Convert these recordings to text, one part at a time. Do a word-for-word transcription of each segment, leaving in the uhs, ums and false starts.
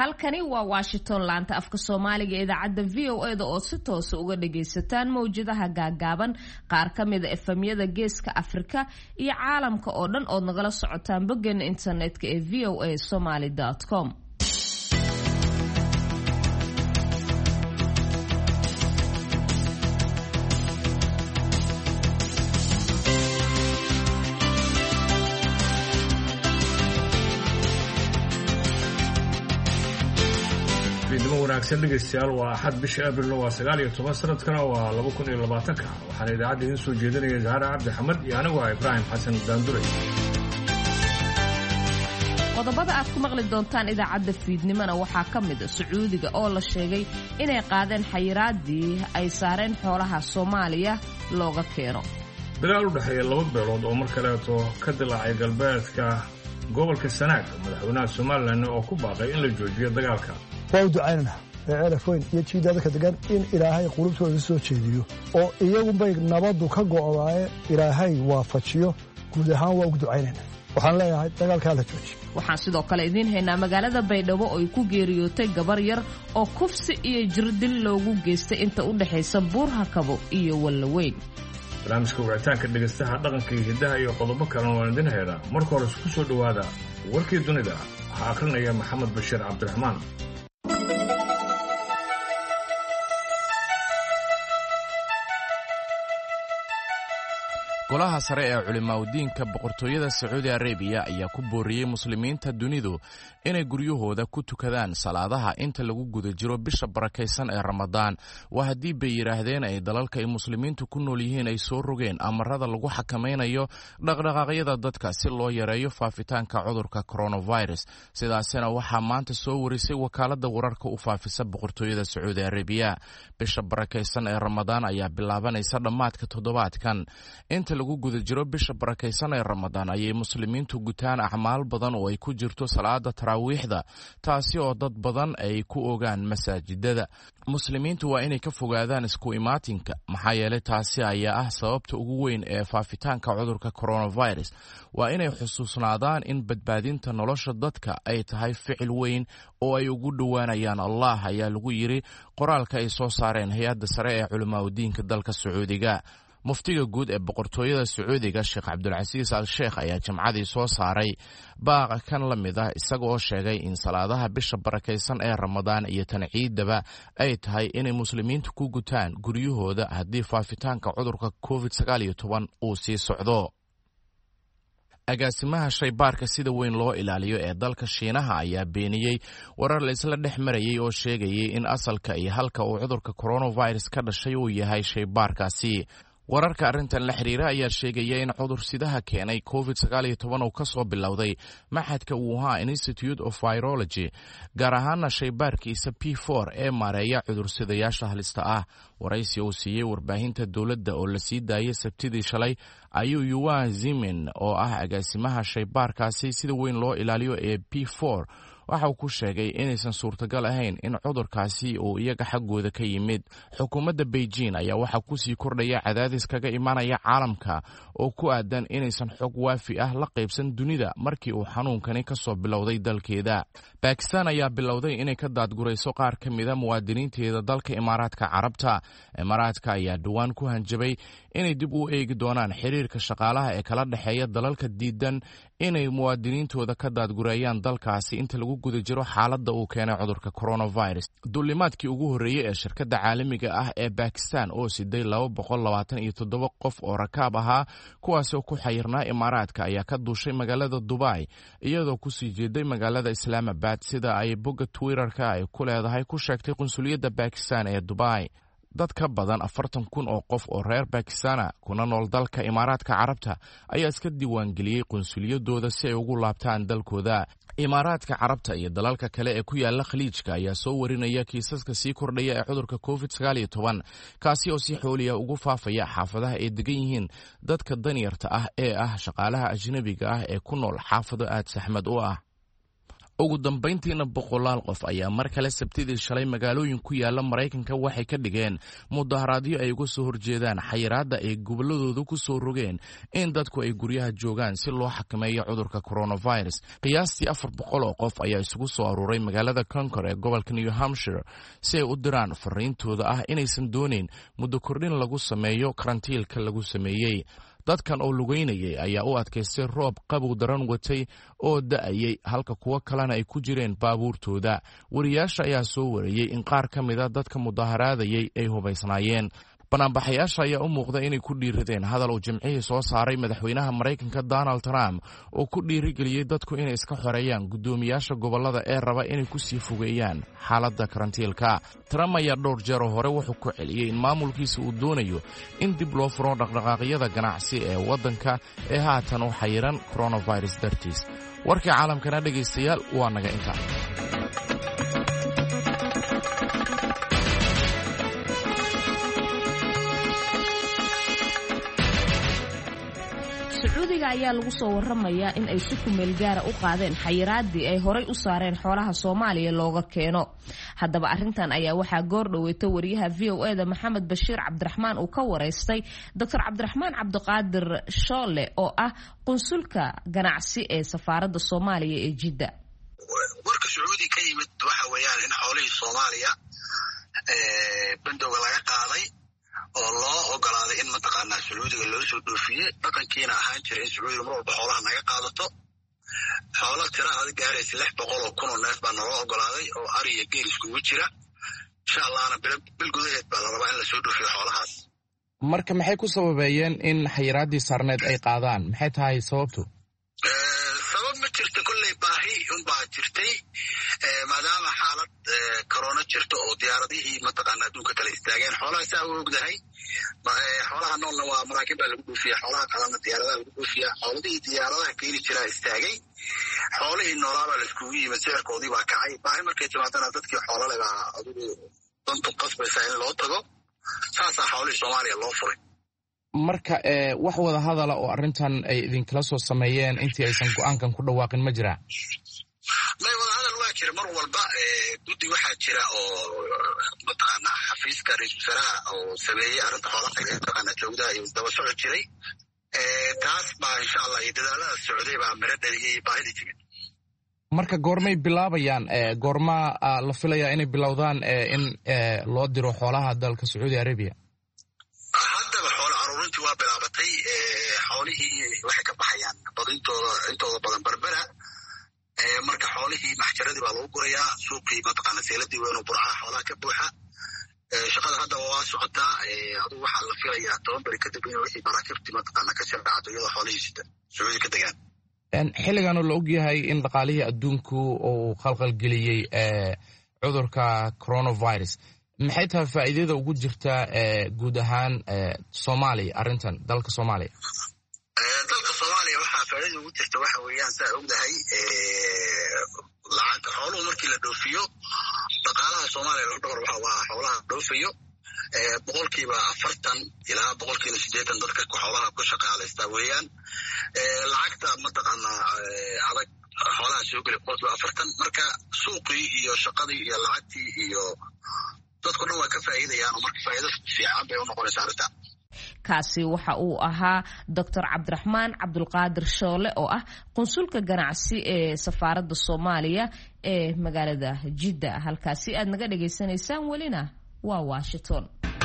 halkani waa Washington laanta afka Soomaaliga ee idaacada V O A da oo si toos uga dhageysataan mawjadaha gaagaaban qaar kamid ah efamyada geeska Afrika iyo caalamka oo dhan oo nagala socotaan boggeena internetka ee v o a somali dot com. wanaagsan dhegeystayaal waa axad bisha abril waa sagaal iyo toban sanadkana waa laba kun iyo labaatan ka waxaan idaacadda idin soo jeedinaya Zahra Cabdi Xamed iyo anigu ah Ibrahim Xasan Daanduray. qodobada aad ku maqli doontaan idaacadda fiidnimana waxaa ka mid ah Sacuudiga oo la sheegay inay qaadeen xayiraadii ay saareen xoolaha Soomaaliya looga keeno. dagaal u dhaxeeya laba beelood oo mar kaleeto ka dilaacay galbeedka gobolka Sanaag madaxweynaha Soomaaliland oo ku baaqay in la joojiyo dagaalka. waa ducaynana ceelafweyn iyo jiidada ka degan in ilaahay qulubtooda soo jeediyo oo iyagu bay nabadu ka go'daaye ilaahay waafajiyo guud ahaan waa ugu ducaynana waxaan leeyahay dagaalka la joojiyo. waxaan sidoo kale idin haynaa magaalada Baydhabo oo ay ku geeriyootay gabar yar oo kufsi iyo jirdil loogu geystay inta u dhaxaysa Buur-Hakabo iyo Wallaweyn. barnaamijka wicitaanka dhegeystaha dhaqanka iyo hidaha iyo qodobo kale oo aan idin haynaa marka hore isku soo dhawaada warkii dunida waxaa akhrinaya Maxamed Bashiir Cabdiraxmaan. golaha sare ee culimaadudiinka boqortooyada Sacuudi Arabiya ayaa ku booriyey muslimiinta dunidu inay guryahooda ku tukadaan salaadaha inta lagu guda jiro bisha barakaysan ee Ramadaan. waa haddii bay yiraahdeen ay dalalka ay muslimiintu ku nool yihiin ay soo rogeen amarada lagu xakameynayo dhaqdhaqaaqyada dadka si loo yareeyo faafitaanka cudurka coronavirus. sidaasina waxaa maanta soo warisay wakaalada wararka u faafisa boqortooyada Sacuudi Arabiya. bisha barakaysan ee Ramadaan ayaa bilaabanaysa dhammaadka toddobaadkan. inta lagu guda jiro bisha barakaysan ee Ramadaan ayay muslimiintu gutaan acmaal badan oo ay ku jirto salaada taraawiixda, taasi oo dad badan ay ku ogaan masaajidada. muslimiintu waa inay ka fogaadaan isku imaatinka maxaa yeelay taasi ayaa ah sababta ugu weyn ee faafitaanka cudurka coronavirus. waa inay xusuusnaadaan in badbaadinta nolosha dadka ay tahay ficil weyn oo ay ugu dhowaanayaan Allah, ayaa lagu yiri qoraalka ay soo saareen hay'adda sare ee culimaadudiinka dalka Sacuudiga. muftiga guud ee boqortooyada Sacuudiga Sheekh Cabdulcasiis Al-Sheekh ayaa jimcadii soo saaray baaqa kan la mid ah isaga oo sheegay in salaadaha bisha barakaysan ee Ramadaan iyo tan ciidaba ay tahay inay muslimiintu ku gutaan guryahooda haddii faafitaanka cudurka covid sagaal iyo toban uu sii socdo. agaasimaha shaybaarka sida weyn loo ilaaliyo ee dalka Shiinaha ayaa beeniyey warar la isla dhex marayay oo sheegayay in asalka iyo halka uu cudurka coronavirus ka dhashay uu yahay shaybaarkaasi. wararka arrintan la xiriira ayaa sheegaya in cudur-sidaha keenay covid sagaal iyo toban uu ka soo bilowday maxadka Wuhan Institute of Virology, gaar ahaana shaybaarkiisa P four ee maareeya cudur-sidayaasha halista ah. waraysi uu siiyey warbaahinta dowladda oo la sii daayay Sabtidii shalay ayuu Yuan Zimin oo ah agaasimaha shaybaarkaasi sida weyn loo ilaaliyo ee P four waxa uu ku sheegay inaysan suurtagal ahayn in cudurkaasi uu iyaga xaggooda ka yimid. xukuumadda Beijing ayaa waxaa ku sii kordhaya cadaadis kaga imanaya caalamka oo ku aadan inaysan xog waafi ah la qaybsan dunida markii uu xanuunkani ka soo bilowday dalkeeda. Pakistan ayaa bilowday inay ka daadgurayso qaar ka mid a muwaadiniinteeda dalka Imaaraadka Carabta. Imaaraadka ayaa dhowaan ku hanjabay inay dib u eegi doonaan xiriirka shaqaalaha ee kala dhexeeya dalalka diidan inay muwaadiniintooda ka daadgureeyaan dalkaasi inta lagu guda jiro xaaladda uu keenay cudurka coronavirus. duulimaadkii ugu horreeyey ee shirkadda caalamiga ah ee Pakistan oo siday laba boqol labaatan iyo toddoba qof oo rakaab ahaa kuwaas oo ku xayirnaa Imaaraadka ayaa ka duushay magaalada Dubai iyadoo ku sii jeeday magaalada Islamabad sida ay bogga Twitter-ka ay ku leedahay ku sheegtay qunsuliyadda Pakistan ee Dubai. dad ka badan afartan kun oo qof oo reer Pakistana kuna nool dalka Imaaraadka Carabta ayaa iska diiwaangeliyey qunsuliyadooda si ay ugu laabtaan dalkooda. Imaaraadka Carabta iyo dalalka kale ee ku yaala Khaliijka ayaa soo warinaya kiisaska sii kordhaya ee cudurka covid sagaal iyo toban kaasi oo si xooliya ugu faafaya xaafadaha ay degan yihiin dadka danyarta ah ee ah shaqaalaha ajnabiga ah ee ku nool xaafado aad saxmad u ah. ugu dambayntiina boqolaal qof ayaa mar kale sabtidii shalay magaalooyin ku yaala Maraykanka waxay ka dhigeen mudaharaadyo ay uga soo horjeedaan xayiraadda ay goboladooda ku soo rogeen in dadku ay guryaha joogaan si loo xakameeyo cudurka coronavirus. qiyaastii afar boqol oo qof ayaa isugu soo aruuray magaalada Concord ee gobolka New Hampshire si ay u diraan fariintooda ah inaysan doonayn muddo kordhin lagu sameeyo karantiilka lagu sameeyey. dadkan oo lugeynayay ayaa u adkaystay roob qabow daran watay oo da'ayay halka kuwa kalena ay ku jireen baabuurtooda. wariyaasha ayaa soo wariyey in qaar ka mida dadka mudaharaadayay ay hubaysnaayeen. banaanbaxayaasha ayaa u muuqda inay ku dhiiradeen hadal uu jimcihii soo saaray madaxweynaha Maraykanka Donald Trump oo ku dhiirigeliyey dadku inay iska xoreeyaan guddoomiyaasha gobolada ee raba inay ku sii fogeeyaan xaaladda karantiilka. Trump ayaa dhowr jeer hore wuxuu ku celiyey in maamulkiisa uu doonayo in dib loo furo dhaqdhaqaaqyada ganacsi ee waddanka ee haatan u xayiran coronavirus dartiis. warkii caalamkana dhegaystayaal waa naga intaa. sacuudiga ayaa lagu soo waramayaa in ay si kumeel gaara u qaadeen xayiraadii ay horay u saareen xoolaha Soomaaliya looga keeno. haddaba arrintan ayaa waxaa goor dhaweeyay wariyaha V O A da Maxamed Bashiir Cabdiraxmaan uu ka wareystay Doctor Cabdiraxmaan Cabdiqaadir Shoole oo ah qunsulka ganacsi ee safaaradda Soomaaliya ee Jidda. warka sacuudi ka yimid waxa weeyaan in xoolihii Soomaaliya ee bandowga laga qaaday oo loo ogolaaday in mataqaanaa sacuudiga loo soo dhoofiyey dhaqankiina ahaan jiray in sacuudiga mar walba xoolaha naga qaadato. xoolo tira aad gaaraysa lix boqol oo kun oo neef baa naloo ogolaaday oo ari iyo geel iskugu jira. insha allahna bil gudaheed baa la rabaa in lasoo dhoofiyo xoolahaas. marka maxay ku sababeeyeen in xayiraadii saarneed ay qaadaan? maxay tahay sababtu? sabab ma jirto, kolley baahi unbaa jirtay maadaama xaalad corona jirto oo diyaaradihii mataqaana adduunka kala istaageen. xoolaha saa u ogdahay xoolaha noolna waa maraakiib baa lagu dhoofiya, xoolaha kalena diyaaradaha lagu dhoofiya. xooladihii diyaaradaha keeni jiraa istaagay, xoolihii noolaabaa la iskugu yimid, sicirkoodii baa kacay. baahi markay timaadana dadkii xoolale baa adigu dantu qasbaysaa in loo tago. saasaa xoolihii Soomaaliya loo furay. marka wax wada hadala oo arrintan ay idinkala soo sameeyeen intii aysan go'aankan ku dhawaaqin ma jiraa? may wada hadal waa jira mar walba. guddi waxaa jira oo mataqaanaa xafiiska ra-iisul wasaaraha oo sameeyey arrinta xoolaha mataqaanaa joogdaha iyo daba socod jiray. taas baa insha allah iyo dadaalada socday baa miro dhaliyey baahidii timid. marka goormay bilaabayaan? goormaa la filayaa inay bilowdaan in loo diro xoolaha dalka Sacuudi Arabia? haddaba xoolo aruurintii waa bilaabatay. xoolihii waxay ka baxayaan badintooda intooda badan berbera. marka xoolihii maxjaradii baa lagu gurayaa, suuqii mataqaana seeladii weyn oo burcaha xoolaha ka buuxa. shaqada haddaba waa socotaa. adigu waxaa la filayaa toban beri kadib in wixii maraakiibtii mataqaana ka sharcado iyadoo xoolihii sida Sacuudi ka degaan. xilligan oo la ogyahay in dhaqaalihii adduunku uu khalkhalgeliyey cudurka coronavirus, maxay tahay faa'iidada ugu jirta guud ahaan Soomaaliya arrintan dalka Soomaaliya? dalka Soomaaliya waxaa faa'iidada ugu jirta waxa weeyaan saa ogdahay lacag xooluhu markii la dhoofiyo dhaqaalaha Soomaaliya loo dhowr waxa waa xoolaha dhoofiyo boqolkiiba afartan ilaa boqolkiiba siddeetan dadka xoolaha ku shaqaalaysta weeyaan. lacagta mataqaanaa adag xoolaha soo geli boqolkiiba afartan. marka suuqii iyo shaqadii iyo lacagtii iyo dadku dhan waa ka faa'iidayaan oo marka faa'iido fiican bay u noqonaysaa arrinta. kaasi waxa uu ahaa Doctor Cabdiraxmaan Cabdiqaadir Shoole oo ah qunsulka ganacsi ee safaaradda Soomaaliya ee magaalada Jidda. halkaasi aad naga dhageysanaysaan welina waa Washington.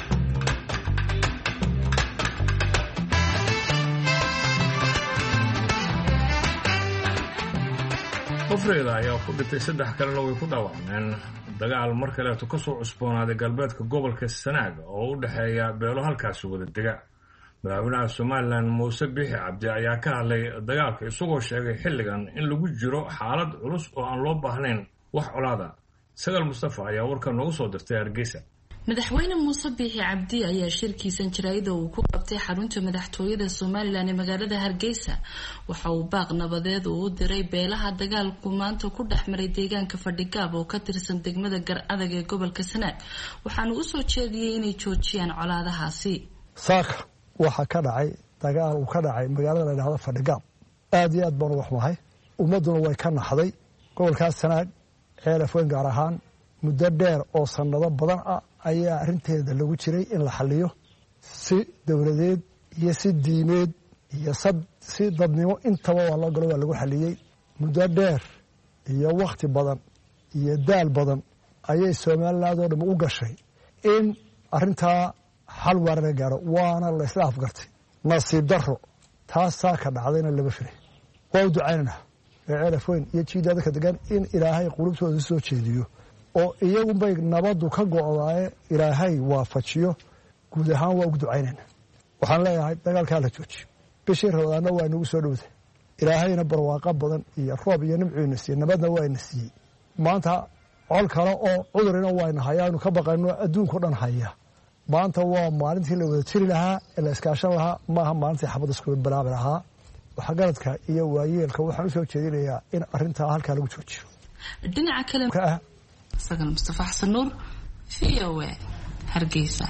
qofreeda ayaa ku dhintay, saddex kalena way ku dhaawacmeen dagaal mar kaleeto ka soo cusboonaaday galbeedka gobolka Sanaag oo u dhexeeya beelo halkaasi wada dega. madaxweynaha Somaliland Muuse Biixi Cabdi ayaa ka hadlay dagaalka isagoo sheegay xilligan in lagu jiro xaalad culus oo aan loo baahnayn wax colaada. Sagal Mustafa ayaa warkan noogu soo dirtay Hargeysa. madaxweyne Muuse Biixi Cabdi ayaa shirkiisan jaraa'id uu ku qabtay xarunta madaxtooyada Soomaaliland ee magaalada Hargeysa waxa uu baaq nabadeed u diray beelaha dagaalku maanta ku dhexmaray deegaanka Fadhigaab oo ka tirsan degmada Gar-adag ee gobolka Sanaag, waxaana uu soo jeediyay inay joojiyaan colaadahaasi. saaka waxa ka dhacay dagaal uu ka dhacay magaalada la yiraahdo Fadhigaab. aad iyo aad baan wax mahay ummaduna way ka naxday. gobolkaas sanaag ceelafweyn gaar ahaan muddo dheer oo sannado badan ah ayaa arrinteeda lagu jiray in la xalliyo si dowladeed iyo si diimeed iyo si dadnimo intaba waa loo galo waa lagu xalliyey muddo dheer iyo wakhti badan iyo daal badan ayay somaliland oo dham u gashay in arrintaa xal waara la gaaro waana la isla afgartay nasiib darro taasaa ka dhacdayna lama filay waa u ducaynanaa ee ceelafweyn iyo jiida dadka degan in ilaahay qulubtooda soo jeediyo oo iyagunbay nabaddu ka go'daaye ilaahay waafajiyo guud ahaan waa ugu ducaynaynaa waxaan leeyahay dagaalkaa la joojiyo bishii rabadaanna waa inagu soo dhowday ilaahayna barwaaqo badan iyo roob iyo nimcuina siiyey nabadna waa ina siiyey maanta col kale oo cudurina waayna hayaanu ka baqayno adduunkao dhan haya maanta waa maalintii la wada jiri lahaa ee la iskaashan lahaa maaha maalintii xabadda isku bilaabi lahaa waxgaradka iyo waayeelka waxaan u soo jeedinayaa in arrintaa halkaa lagu joojiyo dhinaca kale sagal mustafa xasan nuur v o a hargeysa.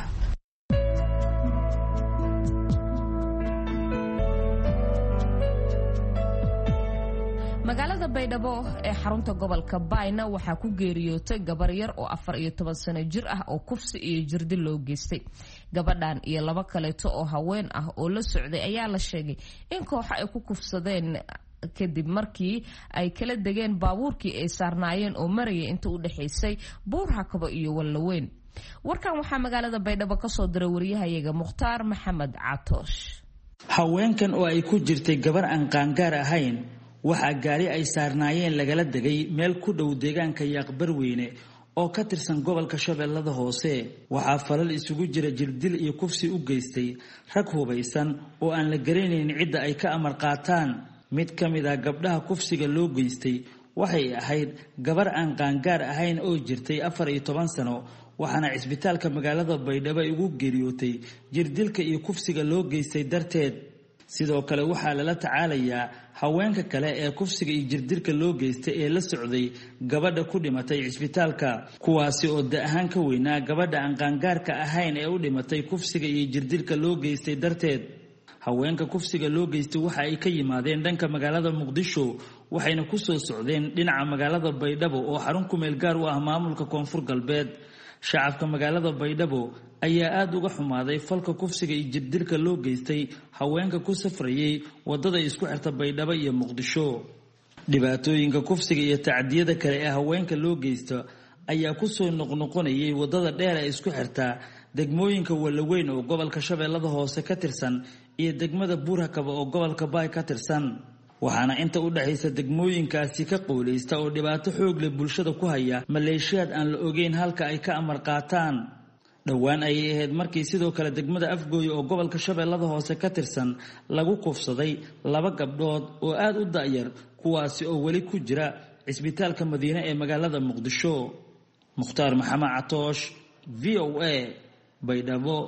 magaalada baydhabo ee xarunta gobolka bayna waxaa ku geeriyootay gabar yar oo afar iyo toban sano jir ah oo kufsi iyo jirdi loo geystay. gabadhan iyo laba kaleeto oo haween ah oo la socday ayaa la sheegay in kooxo ay ku kufsadeen kadib markii ay kala degeen baabuurkii ay saarnaayeen oo marayay inta u dhexaysay buur hakabo iyo wallaweyn. warkan waxaa magaalada baydhabo ka soo diray wariyahayaga mukhtaar maxamed catoosh. haweenkan oo ay ku jirtay gabar aan qaangaar ahayn waxaa gaari ay saarnaayeen lagala degay meel ku dhow deegaanka yaaqbarweyne oo ka tirsan gobolka shabeellada hoose. waxaa falal isugu jira jirdil iyo kufsi u geystay rag hubaysan oo aan la garanayn cidda ay ka amar qaataan. mid ka mid ah gabdhaha kufsiga loo geystay waxay ahayd gabar aan qaangaar ahayn oo jirtay afar iyo toban sano waxaana cisbitaalka magaalada baydhabo ay ugu geeriyootay jirdilka iyo kufsiga loo geystay darteed. sidoo kale waxaa lala tacaalayaa haweenka kale ee kufsiga iyo jirdilka loo geystay ee la socday gabadha ku dhimatay cisbitaalka, kuwaasi oo da ahaan ka weynaa gabadha aan qaangaarka ahayn ee u dhimatay kufsiga iyo jirdilka loo geystay darteed. haweenka kufsiga loo geystay waxa ay ka yimaadeen dhanka magaalada muqdisho waxayna ku soo socdeen dhinaca magaalada baydhabo oo xarun ku meel gaar u ah maamulka koonfur galbeed. shacabka magaalada baydhabo ayaa aada uga xumaaday falka kufsiga iyo jirdilka loo geystay haweenka ku safrayay wadada isku xirta baydhabo iyo muqdisho. dhibaatooyinka kufsiga iyo tacdiyada kale ee haweenka loo geysto ayaa kusoo noqnoqonayay wadada dheer ee isku xirta degmooyinka wallaweyn oo gobolka shabeellada hoose ka tirsan iyo degmada buurhakaba oo gobolka baay ka tirsan. waxaana inta u dhaxaysa degmooyinkaasi ka qooleysta oo dhibaato xoog leh bulshada ku haya maleeshiyaad aan la ogeyn halka ay ka amar qaataan. dhowaan ayay ahayd markii sidoo kale degmada afgooye oo gobolka shabeellada hoose ka tirsan lagu kufsaday laba gabdhood oo aada u da'yar kuwaasi oo weli ku jira cisbitaalka madiine ee magaalada muqdisho. mukhtaar maxamed catoosh v o a baydhabo.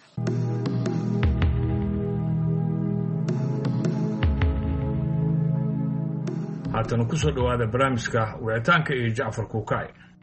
haatana ku soo dhowaada barnaamijka wicitaanka iyo jacfar kuukay.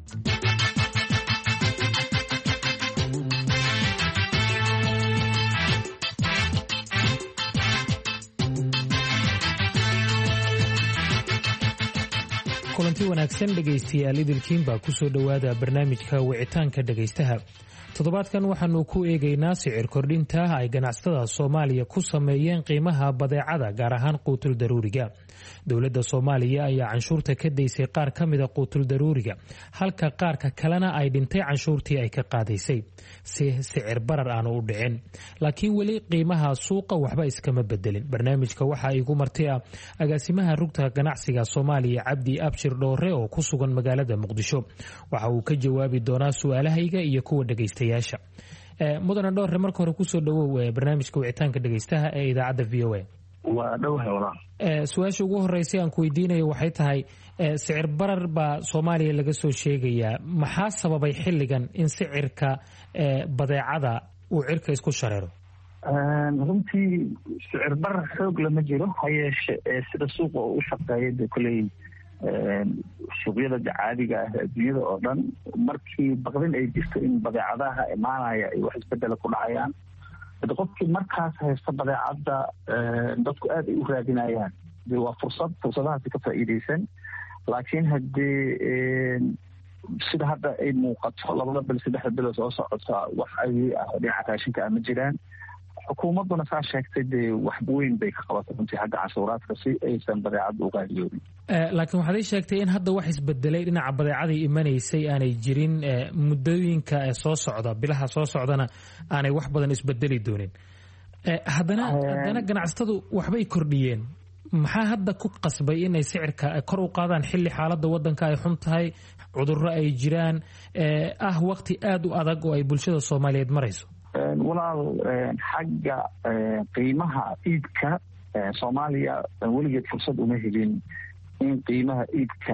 kulanti wanaagsan dhegaystayaal idilkiin baa ku soo dhowaada barnaamijka wicitaanka dhegaystaha. toddobaadkan waxaanu ku eegaynaa sicir kordhinta ay ganacsatada soomaaliya ku sameeyeen qiimaha badeecada gaar ahaan quutul daruuriga. dowladda soomaaliya ayaa canshuurta ka daysay qaar ka mida quutul daruuriga halka qaarka kalena ay dhintay canshuurtii ay ka qaadaysay si sicir barar aanu u dhicin. laakiin weli qiimaha suuqa waxba iskama bedelin. barnaamijka waxaa igu marti ah agaasimaha rugta ganacsiga soomaaliya cabdi abshir dhoore oo ku sugan magaalada muqdisho. waxa uu ka jawaabi doonaa su-aalahayga iyo kuwa dhegaystayaasha. mudane dhoore, marka hore kusoo dhawow barnaamijka wicitaanka dhegaystaha ee idaacadda v o a. waa dhowhay walaal. su-aasha ugu horeysay aan ku weydiinayo waxay tahay sicir barar baa soomaaliya laga soo sheegayaa. maxaa sababay xilligan in sicirka badeecada uu cirka isku shareero? runtii sicir barar xoog lama jiro, ha yeeshe sida suuqa oo u shaqeeya de koley suuqyada caadiga ah adduunyada oo dhan markii baqdin ay jirto in badeecadaha imaanaya ay wax isbedela ku dhacayaan, qofkii markaas haysta badeecadda dadku aad ay u raadinayaan. waa fursad fursadahaasi ka faa'iidaysan. laakiin haddii sida hadda ay muuqato labada bil saddexda bilo soo socota wax ay ah dhinaca raashinka ama jiraan xukuumadduna saa sheegtay dee wax weyn bay ka qabatay runtii xagga cashuuraadka si aysan badeecadda u qaaliyoobin laakiin waxaad ii sheegtay in hadda wax isbedelay dhinaca badeecadii imanaysay aanay jirin muddooyinka soo socda bilaha soo socdana aanay wax badan isbedeli doonin haddana haddana ganacsatadu waxbay kordhiyeen maxaa hadda ku qasbay inay sicirka kor u qaadaan xilli xaaladda waddanka ay xun tahay cudurro ay jiraan ah waqti aada u adag oo ay bulshada soomaaliyeed marayso walaal xagga qiimaha iibka soomaaliya weligeed fursad uma helin in qiimaha iibka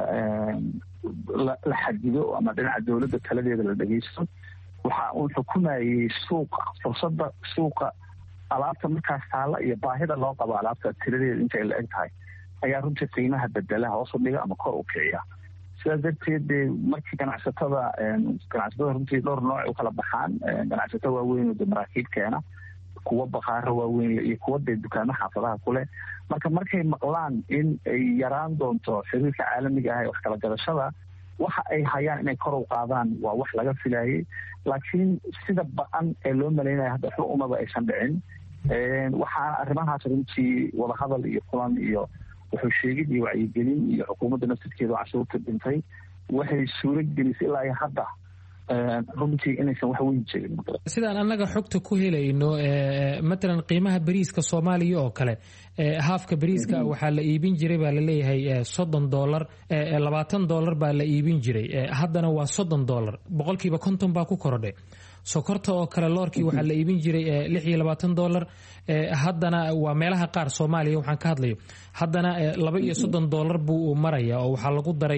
la xadido ama dhinaca dowladda taladeeda la dhegeysto waxa uu xukumayay suuqa fursadda suuqa alaabta markaas taalla iyo baahida loo qabo alaabta tiradeeda intay la eg tahay ayaa runtii qiimaha bedela hoos u dhiga ama kor u kiciya sidaas darteed dee markii ganacsatada ganacsatada runtii dhowr nooc u kala baxaan ganacsato waaweyn oo de maraakiib keena kuwa baqaaro waaweyn iyo kuwa dee dukaamo xaafadaha kuleh marka markay maqlaan in ay yaraan doonto xiriirka caalamiga ah ee wax kala gadashada waxa ay hayaan inay kor u qaadaan waa wax laga filayay laakiin sida ba-an ee loo malaynaya hadda xu umaba aysan dhicin waxaana arrimahaas runtii wadahadal iyo kulan iyo wuxuu sheegid iyo wacyigelin iyo xukuumadda naftirkeeda oo cashuurta dhintay waxay suuro gelisay ilaa iyo hadda runtii inaysan wax weyn jirin sidaan annaga xogta ku helayno matalan qiimaha bariiska soomaaliya oo kale haafka bariiska waxaa la iibin jiray baa laleeyahay soddon dollar labaatan dollar baa la iibin jiray haddana waa soddon dollar boqolkiiba konton baa ku korodhay sokorta oo kale loorkii waxaa la iibin jiray lix iyo labaatan dollar haddana waa meelaha qaar soomaaliya waxaan ka hadlayo haddana laba iyo soddon dollar buu maraya oo waxaa lagu daray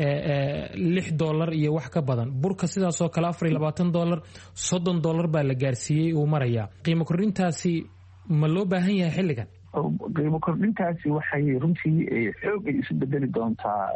lix dollar iyo wax ka badan burka sidaasoo kale afar iyo labaatan dollar soddon dollar baa la gaarsiiyey uu maraya qiimo kordhintaasi ma loo baahan yahay xilligan qiimo kordhintaasi waxay runtii xoogay isu bedeli doontaa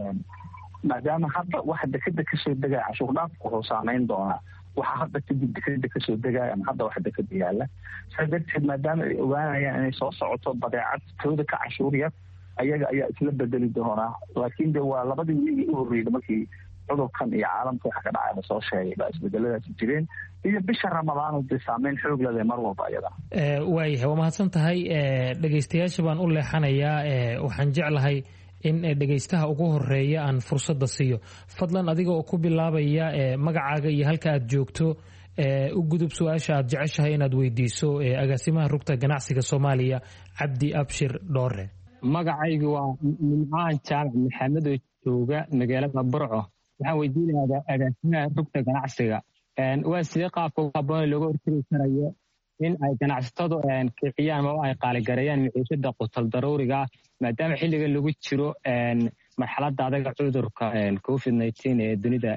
maadaama hadda waxa dekeda kasoo degaya cashuur dhaafku wuxuu saameyn doonaa waxaa hadda kadib dekeda kasoo degaya ama hadda wax dekeda yaala saa darteed maadaama ay ogaanayaan inay soo socoto badeecad tooda ka cashuur yar ayaga ayaa isla bedeli doonaa laakiin de waa labadii wiigii u horreeyda markii cudurkan iyo caalamka waxa ka dhacay lasoo sheegay baa isbedeladaasi jireen iyo bisha ramadaanu dee saameyn xoog leh mar walba ayada waayahay waa mahadsan tahay dhegaystayaasha baan u leexanayaa waxaan jeclahay in dhegaystaha ugu horeeya aan fursadda siiyo fadlan adiga oo ku bilaabaya magacaaga iyo halka aad joogto u gudub su-aasha aad jeceshahay inaad weydiiso agaasimaha rugta ganacsiga soomaaliya cabdi abshir dhoore magacaygu waa nimcaan jaamac maxamed oo jooga magaalada burco waxaan weydiinayaa agaasimaha rugta ganacsiga waa sidee qaabka ugu habboon looga hortagi karayo in ay ganacsatadu kiciyaan ma ay qaaligareeyaan maciishada qutal daruuriga maadaama xilliga lagu jiro marxaladda adaga cudurka covid nineteen ee dunida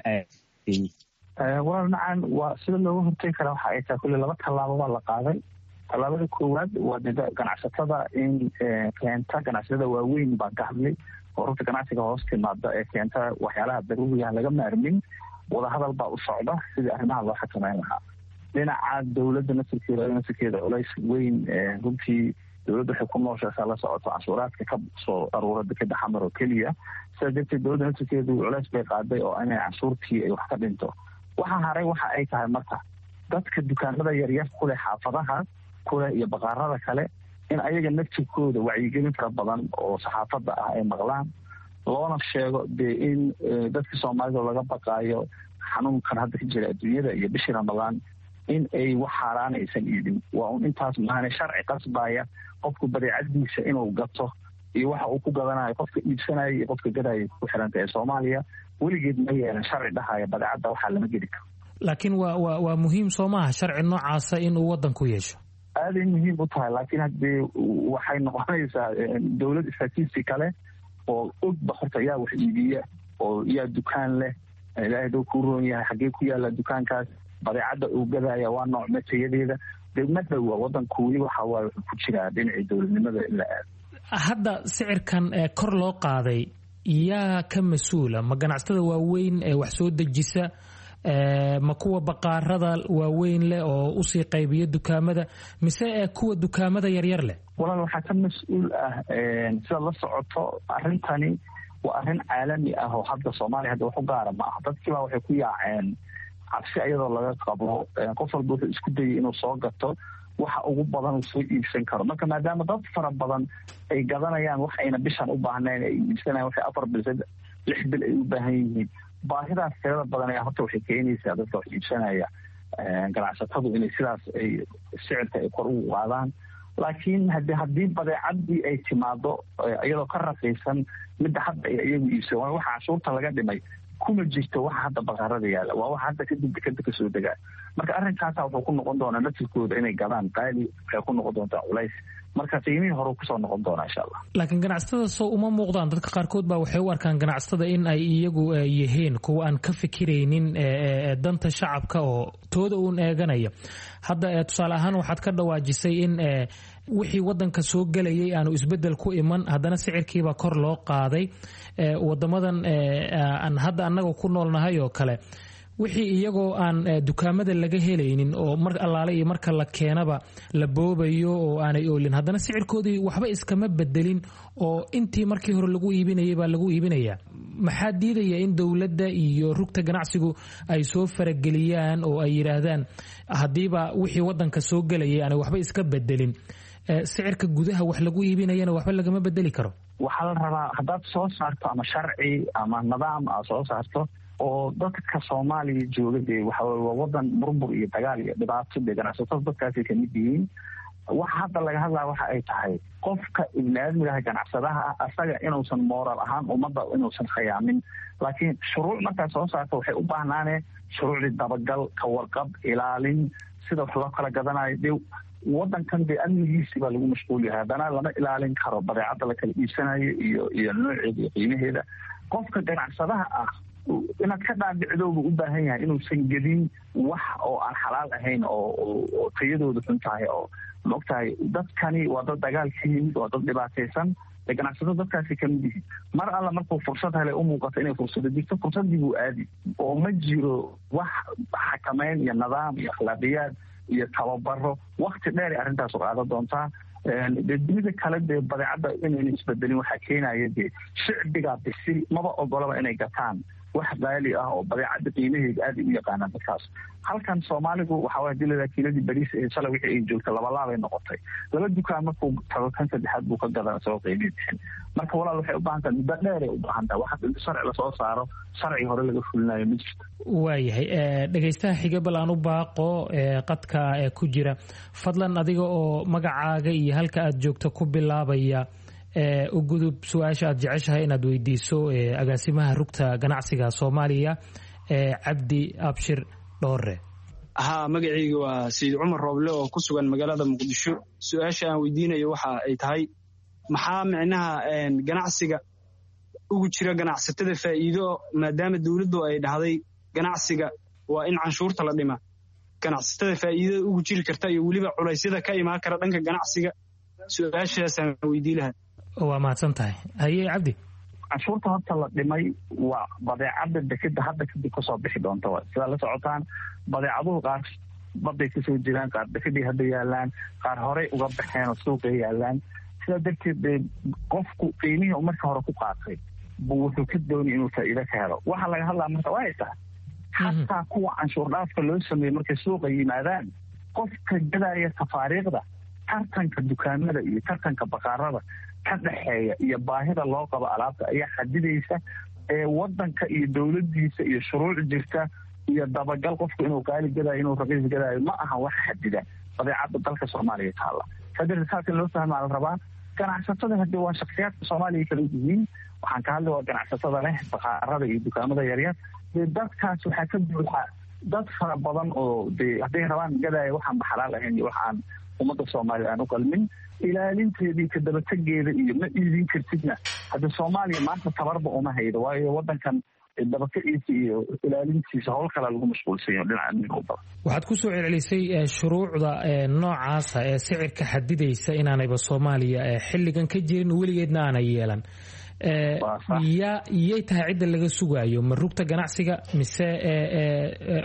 walaal nacan waa sida looga hortagi karaa waxa ay tahay kulle laba tallaabo baa la qaaday tallaabada koowaad waa ganacsatada in keenta ganacsatada waaweyn baan ka hadlay oo rugta ganacsiga hoos timaada ee keenta waxyaalaha daruuriga laga maarmin wadahadal baa u socda sidii arrimaha loo xakameyn lahaa dhinaca dowladda naftirkeeda naftirkeeda culays weyn runtii dowladda waxay ku nooshaasa la socoto cashuuraadka ka soo aruura dekeda xamar oo keliya sidaa darteed dowladda naftirkeedu culays bay qaaday oo inay cashuurtii ay wax ka dhinto waxa haray waxa ay tahay marka dadka dukaamada yaryar kuleh xaafadaha kuleh iyo baqaarada kale in ayaga naftirkooda wacyigelin fara badan oo saxaafadda ah ay maqlaan loona sheego dee in dadka soomaalida laga baqaayo xanuunkan hadda ka jira adduunyada iyo bishii ramadaan in ay wax xaaraan aysan iibin waa un intaas maahane sharci qasbaya qofku badeecadiisa inuu gato iyo waxa uu ku gadanayo qofka iibsanaya iyo qofka gadaya ku xiranta ee soomaaliya weligeed ma yeelan sharci dhahaya badeecadda waxaa lama geli karo laakiin waa waa waa muhiim soo maaha sharci noocaasa inuu waddanku yeesho aaday muhiim u tahay laakiin haddee waxay noqonaysaa dowlad statisti kale oo ogba horta yaa wax iibiya oo yaa dukaan leh ilaahay doo ku roon yahay xaggee ku yaalla dukaankaas badeecadda uu gadaya waa nooc matayadeeda dee ma dhowa waddanku weli waxa waaye wuxuu ku jiraa dhinacii dowladnimada in la aado hadda sicirkan kor loo qaaday yaa ka mas-uula ma ganacsatada waaweyn ee wax soo dejisa ma kuwa baqaarada waaweyn leh oo usii qaybiya dukaamada mise kuwa dukaamada yaryar leh walaal waxaa ka mas-uul ah sidaad la socoto arrintani waa arrin caalami ah oo hadda soomaaliya hadda wax u gaara ma aha. dadkiiba waxay ku yaaceen cabsi iyadoo laga qabo qof walba wuxuu isku dayay inuu soo gato waxa ugu badan uu soo iibsan karo. marka maadaama dad fara badan ay gadanayaan wax ayna bishan u baahnayn ay iibsanayaan waxay afar bil lix bil ay u baahan yihiin, baahidaas tirada badan ayaa horta waxay keenaysaa dadka wax iibsanaya ganacsatadu inay sidaas ay sicirka ay kor ugu qaadaan. laakiin hadi haddii badeecadii ay timaado iyadoo ka raqiisan midda hadda ay iyagu iibsan waa waxa cashuurta laga dhimay kuma jirto waxa hadda baqarada yaala, waa waxa hadda kadib dekada kasoo degaa. marka arrinkaasa wuxuu ku noqon doonaa naftirkooda inay gadaan qaali, waxay ku noqon doontaa culays. marka qiimihii hore kusoo noqon doonaa insha allah. laakiin ganacsatada soo uma muuqdaan, dadka qaarkood baa waxay u arkaan ganacsatada in ay iyagu yihiin kuwa aan ka fikiraynin danta shacabka oo tooda uun eeganaya. hadda tusaale ahaan waxaad ka dhawaajisay in wixii wadanka soo gelayay aanu isbedel ku iman, haddana sicirkiiba kor loo qaaday. wadamadan aan hadda annaga ku noolnahay oo kale wixii iyagoo aan dukaamada laga helaynin oo mar allaale iyo marka la keenaba la boobayo oo aanay oolin, haddana sicirkoodii waxba iskama bedelin oo intii markii hore lagu iibinayay baa lagu iibinaya. maxaa diidaya in dowladda iyo rugta ganacsigu ay soo farageliyaan oo ay yidhaahdaan haddiiba wixii wadanka soo gelayay aanay waxba iska bedelin, sicirka gudaha wax lagu iibinayana waxba lagama bedeli karo? waxaa la rabaa haddaad soo saarto ama sharci ama nidaam aad soo saarto oo dadka soomaaliya jooga dee waxa waa wadan burbur iyo dagaal iyo dhibaato dee ganacsatada dadkaasay kamid yihiin. waxa hadda laga hadlaya waxa ay tahay qofka ibniaadmigaha ganacsadaha ah asaga inuusan moral ahaan ummadda inuusan khayaamin. laakiin shuruuc markaad soo saarto waxay u baahnaaneen shuruucdii dabagal, ka warqab, ilaalin, sida wax loo kala gadanayo. dee wadankan dee amnigiisi baa lagu mashquul yahay, haddana lama ilaalin karo badeecadda la kala iibsanayo iyo iyo nooceeda iyo qiimaheeda. qofka ganacsadaha ah inaad ka dhaadhicdooba u baahan yahay inuusan gedin wax oo aan xalaal ahayn oo tayadooda xun tahay. oo maogtahay dadkani waa dad dagaal ka yimid, waa dad dhibaataysan, ee ganacsatada dadkaasi kamid yihiin. mar alla markuu fursad hele u muuqato inay fursada jirto fursadii buu aadi, oo ma jiro wax xakameyn iyo nidaam iyo akhlaaqiyaad iyo tababaro wakti dheer ay arrintaas qaada doontaa. dee dunida kale dee badeecadda inayna isbedelin waxaa keenaya dee shicbigaa bisil maba ogolaba inay gataan wax qaali ah oo badeecadda qiimaheeda aad ay u yaqaanaan dadkaas. halkan soomaaligu waxaa waaya dilada kiiladii bariis ee shalay wixii ay joogta labalaabay noqotay. laba dukaan markuu tago kan saddexaad buu ka gadaa isagoo qiimihii bixin. marka walaal waxay u baahan tahay muddo dheer ay u baahan tahay waxa inta sharci lasoo saaro sharci hore laga fulinayo ma jirto. waayahay dhegaystaha xiga bal aan u baaqo qadka ku jira, fadlan adiga oo magacaaga iyo halka aad joogto ku bilaabaya u gudub su-aasha aad jeceshahay inaad weydiiso agaasimaha rugta ganacsiga soomaaliya cabdi abshir dhoore. haa, magacayga waa sayid cumar rooble oo ku sugan magaalada muqdisho. su-aasha aan weydiinayo waxa ay tahay maxaa micnaha ganacsiga ugu jira ganacsatada faa'iido, maadaama dowladdu ay dhahday ganacsiga waa in canshuurta la dhima, ganacsatada faa'iidada ugu jiri karta iyo weliba culaysyada ka imaan kara dhanka ganacsiga. su-aashaasaan weydii lahaa. waa mahadsan tahay. haye cabdi. canshuurta horta la dhimay waa badeecadda dekeda hadda kadib kasoo bixi doonta. sidaa la socotaan badeecaduhu qaar baday kasoo jiraan, qaar dekedii hadda yaalaan, qaar horey uga baxeen oo suuqay yaalaan. sidaa darteed qofku qiimihii marka hore ku qaatay buu wuxuu ka doonay inuu faa'iido ka helo. waxaa laga hadlaa marka waa ay tahay xataa kuwa canshuur dhaafka loo sameeyey markay suuqa yimaadaan qofka gadaya tafaariiqda tartanka dukaamada iyo tartanka baqaarada ka dhexeeya iyo baahida loo qabo alaabta ayaa xadidaysa. ee wadanka iyo dowladiisa iyo shuruuc jirta iyo dabagal qofku inuu qaali gadayo inuu raqiis gadayo ma aha wax xadida badeecadda dalka soomaaliya taala. sadarteed saas in loo fahmaa la rabaa. ganacsatada hadii waa shakhsiyaadka soomaaliya kala yihiin. waxaan ka hadlay waa ganacsatada leh baqaarada iyo dukaamada yaryar. dee dadkaas waxaa ka buuxa dad fara badan oo dee hadday rabaan gadaya waxaan ba xalaal ahayn iyo waxaan ummadda soomaaliya aan u qalmin. ilaalinteedii ka dabategeeda iyo ma iidin kartidna hadda soomaaliya maanta tabarba uma haydo, waayo wadankan dabakaciisa iyo ilaalintiisa howl kale lagu mashquulsanyo dhinaca amniga u badan. waxaad ku soo celcelisay shuruucda noocaasa ee sicirka xadidaysa inaanayba soomaaliya xilligan ka jirin, weligeedna aanay yeelan. yaa iyay tahay cidda laga sugaayo, ma rugta ganacsiga mise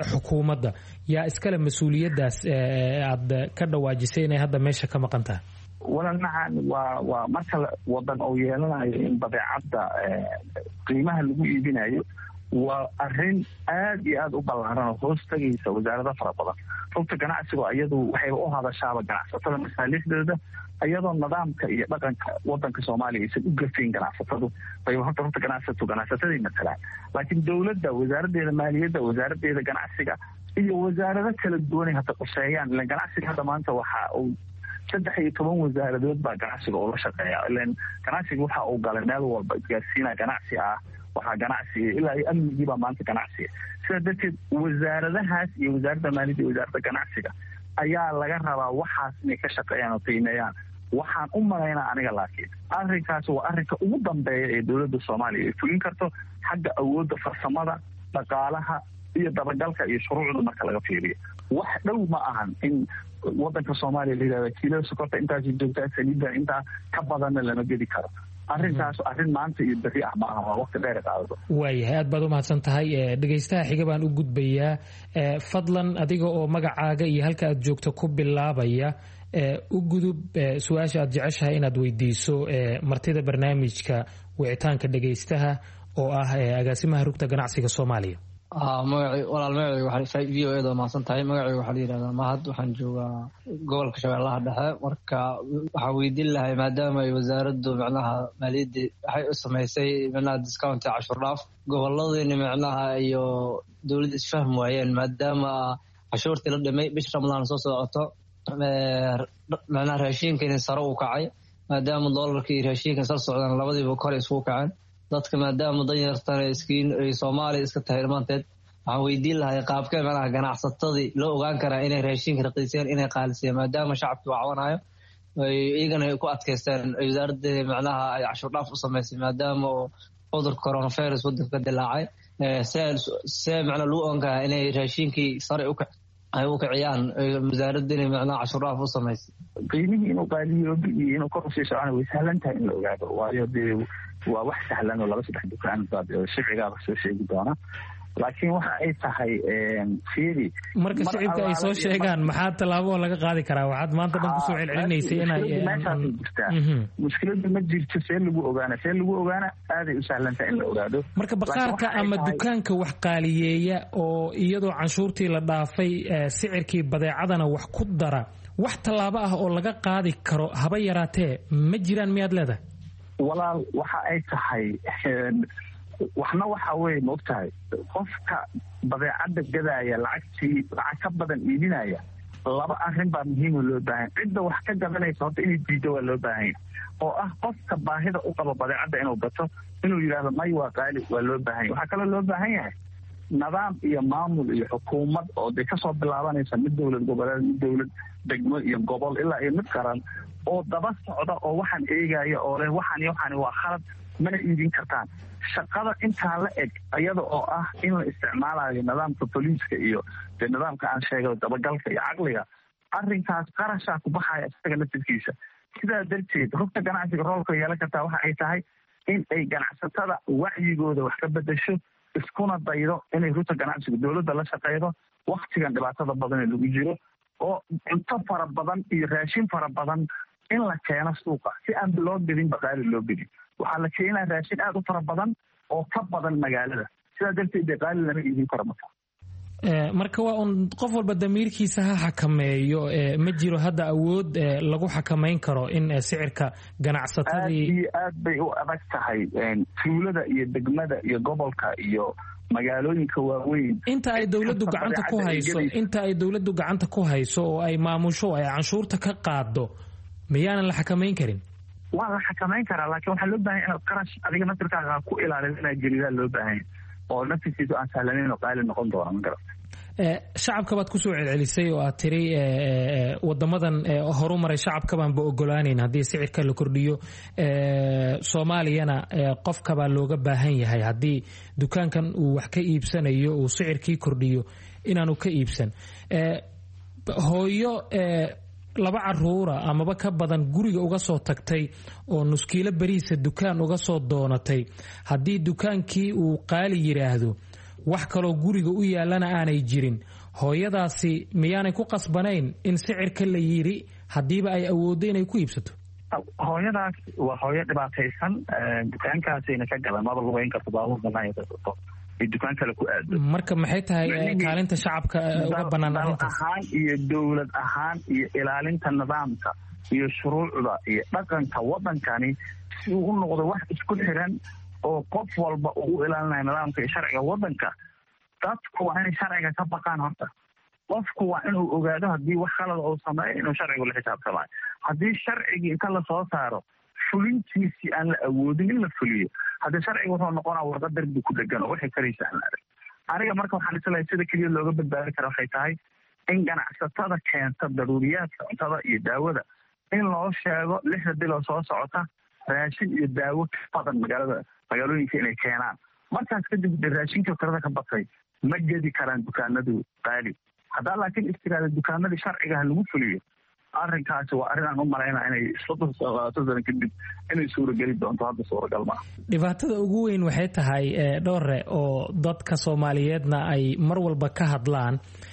xukuumadda? yaa iskale mas-uuliyaddaas aad ka dhawaajisay inay hadda meesha ka maqan tahay? walanacan waa waa marka wadan oo yeelanayo in badeecadda qiimaha lagu iibinayo waa arrin aad iyo aad u ballaaran oo hoos tagaysa wasaarado fara badan. rugta ganacsigu iyadu waxay u hadashaaba ganacsatada masaalixdooda iyadoo nidaamka iyo dhaqanka wadanka Soomaaliya aysan u gafayn ganacsatadu bay horta rugta ganacsigu ganacsatada matalaan. laakiin dawladda wasaaradda maaliyadda wasaaradda ganacsiga iyo wasaarado kala duwan hadda qorsheeyaan la ganacsiga hadda maanta waxa uu saddex iyo toban wasaaradood baa ganacsiga oo la shaqeeya ilaan ganacsiga waxa uu galay meel walba isgaarsiina ganacsi ah waxa ganacsi ilaa ay amnigii baa maanta ganacsi sida dadka wasaaradahaas iyo wasaaradda maaliyadda iyo wasaaradda ganacsiga ayaa laga rabaa waxaas inay ka shaqeeyaan oo qiimeeyaan. waxaan u malaynaa aniga laakiin arrinkaas waa arrinka ugu dambeeya ee dowladda Soomaaliya ay fulin karto xagga awoodda farsamada dhaqaalaha iyo dabagalka iyo shuruucda marka laga fiiriyo. wax dhow ma ahan in wadanka Soomaaliya la yiraahdo kiilo sokorta intaas joogta saliidda inta ka badan lama gedi karo. arrintaas arrin maanta iyo bari ah ma aha waa waqti dheer qaado. waayahay aad baad u mahadsan tahay dhageystaha xiga baan u gudbayaa fadlan adiga oo magacaaga iyo halka aad joogto ku bilaabaya u gudub su'aasha aad jeceshahay inaad weydiiso martida barnaamijka wicitaanka dhageystaha oo ah agaasimaha rugta ganacsiga Soomaaliya. magacay walaal magacay waxa v o a da maasan tahay magacay waxa la yiraahdaa mahad waxaan joogaa gobolka Shabeellaha Dhexe marka waxa weydiin lahay maadaama ay wasaaraddu macnaha maaliyadda waxay u sameysay macnaha discount cashuur dhaaf gobolladeena macnaha iyo dawladda isfaham waayeen maadaama cashuurtii la dhimay bish Ramadaan soo socoto macnaha raashinka in sare u kacay maadaama dollarka iyo raashinka sare socdaan labadiiba kor isku kaceen dadka maadaama danyartan iskiin ay Soomaaliya iska tahay maanteed waxaan weydiin lahay qaabkee macnaha ganacsatadii loo ogaan karaa inay raashinka raqiiseen inay qaaliseen maadaama shacabku wacwanayo iyagana ku adkaysteen wasaaradda macnaha ay cashuur dhaaf u sameysay maadaama cudurka coronavirus wadanka dilaacay see macnaha loo ogaan karaa inay raashinkii sare u ay u kiciyaan wasaaradda inay macnaha cashuur dhaaf u sameysay. qiimihii inuu qaaliyo iyo inuu kor u sii socdo way sahlan tahay in la ogaado waayo dee waa wax sahlan oo laba saddex dukaan baad shaqsiga soo sheegi doona laakiin waxa ay tahay fiiri marka shacabka ay soo sheegaan maxaa talaabo laga qaadi karaa waxaad maanta dhan ku soo celcelinaysay inay mushkiladu ma jirto see lagu ogaana see lagu ogaana aad ay u sahlan tahay in la ogaado. marka baqaarka ama dukaanka wax qaaliyeeya oo iyadoo canshuurtii la dhaafay sicirkii badeecadana wax ku dara wax talaabo ah oo laga qaadi karo haba yaraatee ma jiraan miyaad leedahay? walaal waxa ay tahay waxna waxa weeye ma ogtahay qofka badeecadda gadaya lacagtii lacag ka badan iibinaya laba arrin baa muhiim loo baahan cidda wax ka gadanaysa horta inay diido waa loo baahan oo ah qofka baahida u qabo badeecadda inuu gato inuu yiraahdo may waa qaali waa loo baahan waxa kale loo baahan yahay nidaam iyo maamul iyo xukuumad oo de kasoo bilaabanaysa mid dowlad goboleed mid dowlad degmo iyo gobol ilaa iyo mid qaran oo daba socda oo waxaan eegaya oo leh waxaan iyo waxaan waa khalad mana iibin kartaan. shaqada intaa la eg iyada oo ah in la isticmaalayo nidaamka booliiska iyo dee nidaamka aan sheegay dabagalka iyo caqliga arrinkaas qarashaa ku baxaya isaga naftirkiisa. sidaa darteed rugta ganacsiga roolka yeelan kartaa waxa ay tahay in ay ganacsatada wacyigooda wax ka bedesho iskuna daydo inay rugta ganacsiga dowladda la shaqeydo waktigan dhibaatada badan ee lagu jiro oo cunto fara badan iyo raashin fara badan in la keeno suuqa si aan loo bidin baqaali loo bidin waxaa la keenaa raashin aad u fara badan oo ka badan magaalada sidaa darteed qaali lama iibin karo marka marka waa un qof walba damiirkiisa ha xakameeyo ma jiro hadda awood lagu xakameyn karo in sicirka ganacsatadii aad bay u adag tahay tuulada iyo degmada iyo gobolka iyo magaalooyinka waaweyn inta ay dawladdu gacanta ku hayso inta ay dawladdu gacanta ku hayso oo ay maamusho ay canshuurta ka qaado miyaanan la xakameyn karin? waa la xakameyn karaa laakiin waxaa loo baahan inaad qarash adiga naftirkaaga ku ilaaliyo inaad gelidaa loo baahan oo naftirkiisu aan sahlanayn oo qaali noqon doona ma garata. shacabka baad ku soo celcelisay oo aad tiri wadamadan horu maray shacabkabaanba ogolaanayn haddii sicirka la kordhiyo soomaaliyana qofkabaa looga baahan yahay haddii dukaankan uu wax ka iibsanayo uu sicirkii kordhiyo inaanu ka iibsan. hooyo laba caruura amaba ka badan guriga uga soo tagtay oo nuskiilo bariisa dukaan uga soo doonatay haddii dukaankii uu qaali yiraahdo wax kaloo guriga u yaalana aanay jirin hooyadaasi miyaanay ku qasbanayn in sicirka la yiri haddiiba ay awooddo inay ku iibsato? hooyadaas waa hooyo dhibaataysan, dukaankaasayna ka gadan maba lugeyn karto baabuur banaan karto dukaan kale ku aado. Marka maxay tahay kaalinta shacabka uga bannaan arrintaas? ahaan iyo dowlad ahaan iyo ilaalinta nidaamka iyo shuruucda iyo dhaqanka wadankani si uu u noqdo wax isku xiran oo qof walba uu u ilaalinayo nidaamka iyo sharciga wadanka. dadku waa inay sharciga ka baqaan horta. qofku waa inuu ogaado haddii wax khalad uu sameeyo inuu sharcigu la xisaabtamayo. haddii sharcigii inta lasoo saaro fulintiisii aan la awoodin in la fuliyo, haddii sharciga wuxuu noqonaa warqad darbi ku dhegan oo waxay karaysa aan la arag. aniga marka waxaan islahay sida keliya looga badbaadi kara waxay tahay in ganacsatada keenta daruuriyaadka cuntada iyo daawada in loo sheego lixda biloo soo socota raashin iyo daawo ka badan magaalada magaalooyinka inay keenaan. markaas kadib raashinka tirada ka batay ma gedi karaan dukaanadu qaali. haddaa laakiin istiraada dukaanadii sharciga ha lagu fuliyo, arrinkaasi waa arrin aan u malaynaa inay soddon sano kadib inay suurageli doonto. hadda suuragal maaha. dhibaatada ugu weyn waxay tahay dhowre oo dadka Soomaaliyeedna ay mar walba ka hadlaan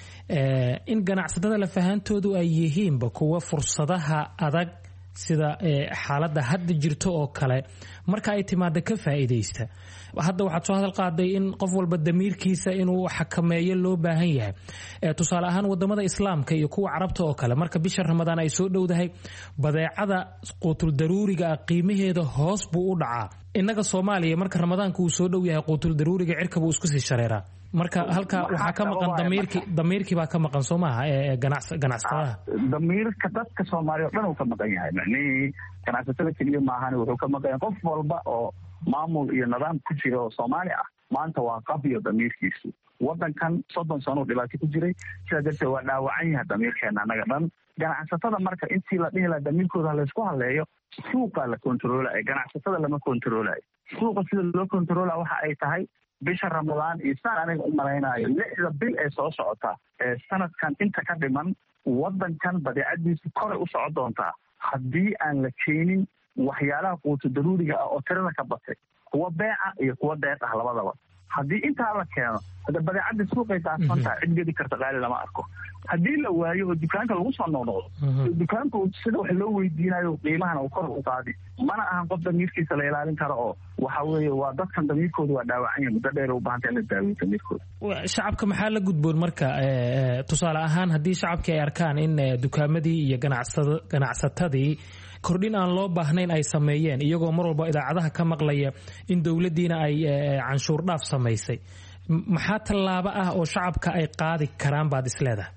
in ganacsatada lafahantoodu ay yihiinba kuwa fursadaha adag sida xaaladda hadda jirto oo kale marka ay timaado ka faa'iideysta. hadda waxaad soo hadal qaaday in qof walba damiirkiisa inuu xakameeyo loo baahan yahay. tusaale ahaan wadamada islaamka iyo kuwa carabta oo kale marka bisha ramadaan ay soo dhowdahay badeecada quutul daruuriga qiimaheeda hoos buu u dhacaa. innaga Soomaaliya marka ramadaanku uu soo dhow yahay quutul daruuriga cirka buu isku sii shareeraa. marka halka waxaa ka maqan damiirkii damiirkii baa ka maqan soo maaha ee ganacsadaha. damiirka dadka Soomaaliya oo dhan uu ka maqan yahay. macnihii ganacsatada keliya maahan, wuxuu ka maqan yahay qof walba oo maamul iyo nidaam ku jira oo Soomaali ah. maanta waa qabiyo damiirkiisu. wadankan soddon sano dhibaato ku jiray, sidaa darteed waa dhaawacan yahay damiirkeena annaga dhan. ganacsatada marka intii la dhihi lahaa damiirkooda laysku haleeyo, suuqa la kontroolayo, ganacsatada lama kontroolayo. suuqa sida loo kontroolaa waxa ay tahay bisha ramadaan iyo saan aniga u malaynayo lixda bil ee soo socota ee sanadkan inta ka dhiman wadankan badeecadiisu koray u socon doontaa haddii aan la keenin waxyaalaha quuto daruuriga ah oo tirada ka batay, kuwa beeca iyo kuwa deeq ah labadaba. haddii intaa la keeno hadda badeecadda suuqay daadsan tahay, cid gedi karta qaali lama arko. haddii la waayo oo dukaanka lagu soo noqnoqdo, dukaanku sida wax loo weydiinayo qiimahana uu kor u qaadi. mana ahan qof damiirkiisa la ilaalin karo oo waxa weeye waa dadkan damiirkooda waa dhaawacan yahay, muddo dheer u baahantay in la daaweeyo damiirkooda. shacabka maxaa la gudboon marka tusaale ahaan haddii shacabkii ay arkaan in dukaamadii iyo ganacsatadii kordhin aan loo baahnayn ay sameeyeen, iyagoo mar walba idaacadaha ka maqlaya in dowladdiina ay canshuur dhaaf samaysay, maxaa tallaabo ah oo shacabka ay qaadi karaan baad isleedahay?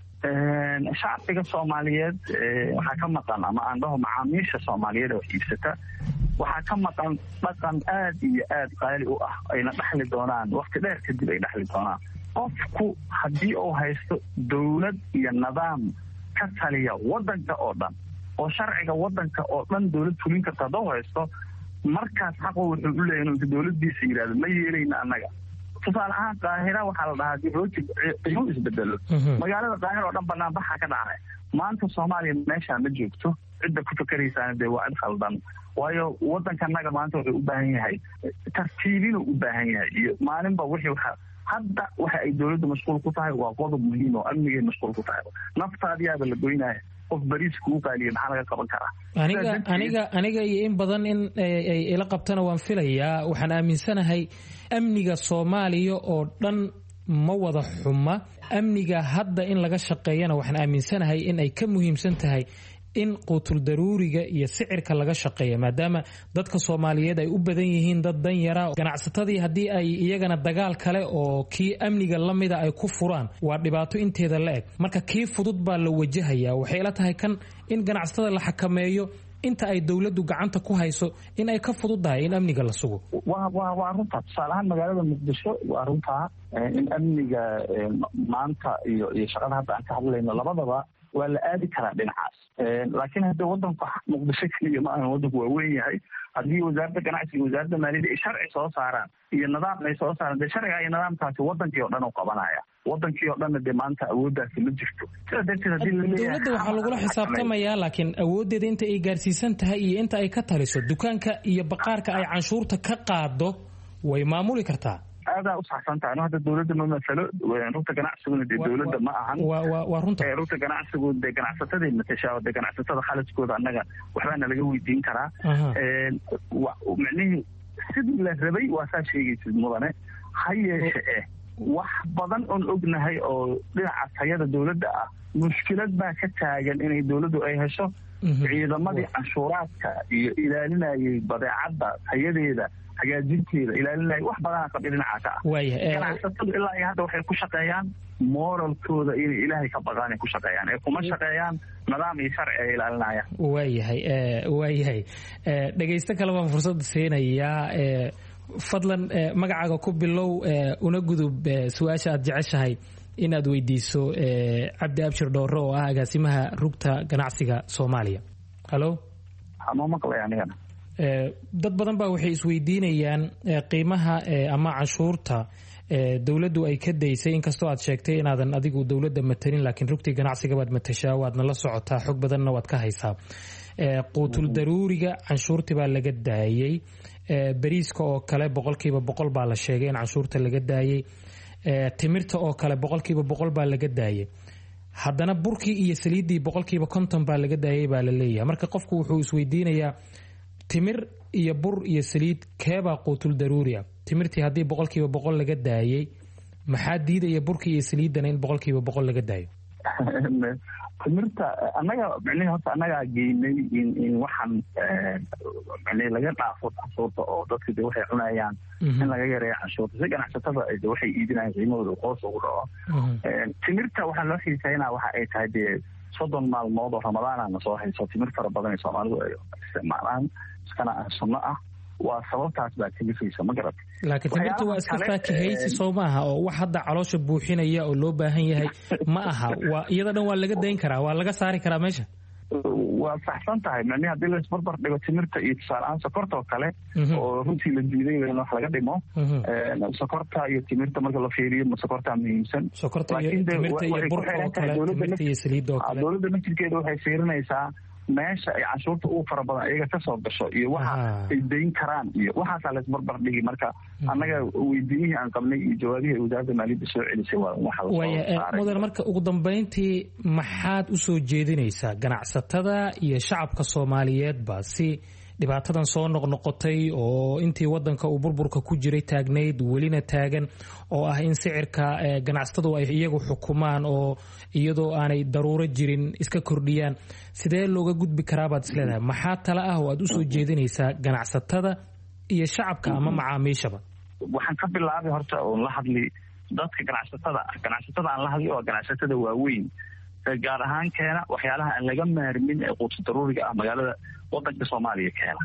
shacbiga Soomaaliyeed waxaa ka maqan, ama aan dhaho macaamiisha Soomaaliyeed oo iibsata, waxaa ka maqan dhaqan aad iyo aad qaali u ah ayna dhaxli doonaan waqti dheer kadib ay dhaxli doonaan. qofku haddii uu haysto dowlad iyo nidaam ka taliya wadanka oo dhan oo sharciga wadanka oo dhan dowlad fulin karta hadduu haysto, markaas xaqu wuxuu u leeyahay inuu dowladdiisa yidhahdo ma yeelayna annaga. tusaale ahaan qaahira waxaa la dhahaa dib loo qiimo isbedelo. magaalada qaahira oo dhan banaan baxa ka dhacay. maanta Soomaaliya meeshaa ma joogto, cidda ku fakaraysaana dee waa cid khaldan. waayo wadankanaga maanta wuxuu u baahan yahay tartiibinuu u baahan yahay iyo maalinba wixii waxa hadda waxa ay dowladda mashquul ku tahay waa qodob muhiim oo amnigay mashquul ku tahay. naftaadiyaaba la goynaya, qof bariis kuu qaaliya maxaa laga qaban karaa? aniga aniga aniga iyo in badan in ay ila qabtana waan filayaa. waxaan aaminsanahay amniga Soomaaliya oo dhan ma wada xuma. amniga hadda in laga shaqeeyana waxaan aaminsanahay in ay ka muhiimsan tahay in quutul daruuriga iyo sicirka laga shaqeeyo, maadaama dadka Soomaaliyeed ay u badan yihiin dad dan yara. ganacsatadii haddii ay iyagana dagaal kale oo kii amniga la mida ay ku furaan waa dhibaato inteeda la eg. marka kii fudud baa la wajahayaa. waxay ila tahay kan in ganacsatada la xakameeyo inta ay dowladdu gacanta ku hayso in ay ka fududahay in amniga la sugo. waa runtaa. tusaale ahaan magaalada Muqdisho waa runtaa in amniga maanta iyo iyo shaqada hadda aan ka hadlayno labadaba waa la aadi karaa dhinacaas. laakiin hadda wadanku Muqdisho keliya ma ahan, wadanku waa weyn yahay. haddii wasaaradda ganacsiga wasaaradda maaliyadda ay sharci soo saaraan iyo nidaam ay soo saaraan, dee sharciga iyo nidaamkaasi wadankii oo dhan u qabanaya. wadankii oo dhanna dee maanta awooddaasi ma jirto. sidaa darteed haddii la leeyahay dowladda waxaa lagula xisaabtamayaa, laakiin awooddeeda inta ay gaarsiisan tahay iyo inta ay ka taliso dukaanka iyo baqaarka ay canshuurta ka qaado way maamuli kartaa. aadaa u saxsan tahay hadda dowladda ma masalo rugta ganacsiguna dee dowladda ma ahan waa runta rugta ganacsigu dee ganacsatada matashaa dee ganacsatada khaladkooda annaga waxbaana laga weydiin karaa micnihii sidii la rabay waa saa sheegaysid mudane ha yeeshe eh wax badan oon ognahay oo dhinaca tayada dowladda ah mushkilad baa ka taagan inay dowladdu ay hesho ciidamadii canshuuraadka iyo ilaalinayay badeecadda tayadeeda hagaajinteeda ilaalinayay wax badanaa qabya dhinaca ka ah ganacsatadu ilaa iyo hadda waxay ku shaqeeyaan moralkooda inay ilaahay ka baqaan ay ku shaqeeyaan ee kuma shaqeeyaan nidaam iyo sharci ay ilaalinayaan waayahay waayahay dhegaysto kale baan fursad siinayaa fadlan magacaaga ku bilow una gudub su-aasha aad jeceshahay in aad weydiiso cabdi abshir dhoore oo ah agaasimaha rugta ganacsiga soomaaliya hallo ama maqlay anigana dad badan baa waxay isweydiinayaan qiimaha ama canshuurta dowladdu ay ka daysay inkastoo aad sheegtay inaadan adigu dowladda matanin laakiin rugtii ganacsiga baad matashaa waadna la socotaa xog badanna waad ka haysaa quutul daruuriga canshuurtii baa laga daayey bariiska oo kale boqolkiiba boqol baa la sheegay in canshuurta laga daayey timirta oo kale boqolkiiba boqol baa laga daayey haddana burkii iyo saliiddii boqolkiiba konton baa laga daayey baa la leeyahay marka qofku wuxuu isweydiinayaa timir iyo bur iyo saliid keebaa quutul daruuriya timirtii haddii boqolkiiba boqol laga daayey maxaa diidaya burkii iyo saliiddana in boqolkiiba boqol laga daayo timirta annaga micnihi horta annagaa geynay in in waxaan micnihi laga dhaafo canshuurta oo dadka de waxay cunayaan in laga yareeyo canshuurta si ganacsatada de waxay iibinayaan qiimahooda qoos ugu dhaco timirta waxaa loo xiisaynaa waxa ay tahay dee soddon maalmood oo ramadaanana soo hayso timir fara badan ee soomaalidu ay isticmaalaan iskana ah sunno ah waa sababtaas baa kalifaysa ma garat laakiin timirta waa iska faakihaysi soo maaha oo wax hadda caloosha buuxinaya oo loo baahan yahay ma aha waa iyada dhan waa laga dayn karaa waa laga saari karaa meesha waa saxsan tahay micnihi haddii la isbarbar dhigo timirta iyo tusaale-aan sokorta oo kale oo runtii la diiday in wax laga dhimo sokorta iyo timirta marka la fiiriyo ma sokortaa muhiimsan sokorta iyo timirta iyo burka oo kale timirta iyo saliidda oo kale dowladda naftirkeeda waxay fiirinaysaa meesha ay canshuurta ugu fara badan iyaga ka soo gasho iyo waxa ay dayn karaan iyo waxaasaa la isbarbar dhigi marka annaga weydiinihii aan qabnay iyo jawaabihii ay wasaaradda maaliyadda soo celisay waa waxa waaya mudan marka ugu dambeyntii maxaad u soo jeedinaysaa ganacsatada iyo shacabka soomaaliyeedba si dhibaatadan soo noqnoqotay oo intii wadanka uu burburka ku jiray taagnayd welina taagan oo ah in sicirka ganacsatadu ay iyagu xukumaan oo iyadoo aanay daruuro jirin iska kordhiyaan sidee looga gudbi karaabaad isleedahay maxaa tala ah oo aad usoo jeedinaysaa ganacsatada iyo shacabka ama macaamiishaba waxaan ka bilaabay horta oon la hadli dadka ganacsatada ah ganacsatada aan la hadli oo ganacsatada waaweyn gaar ahaan keena waxyaalaha aan laga maarmin ee quudsa daruuriga ah magaalada wadanka soomaaliya keena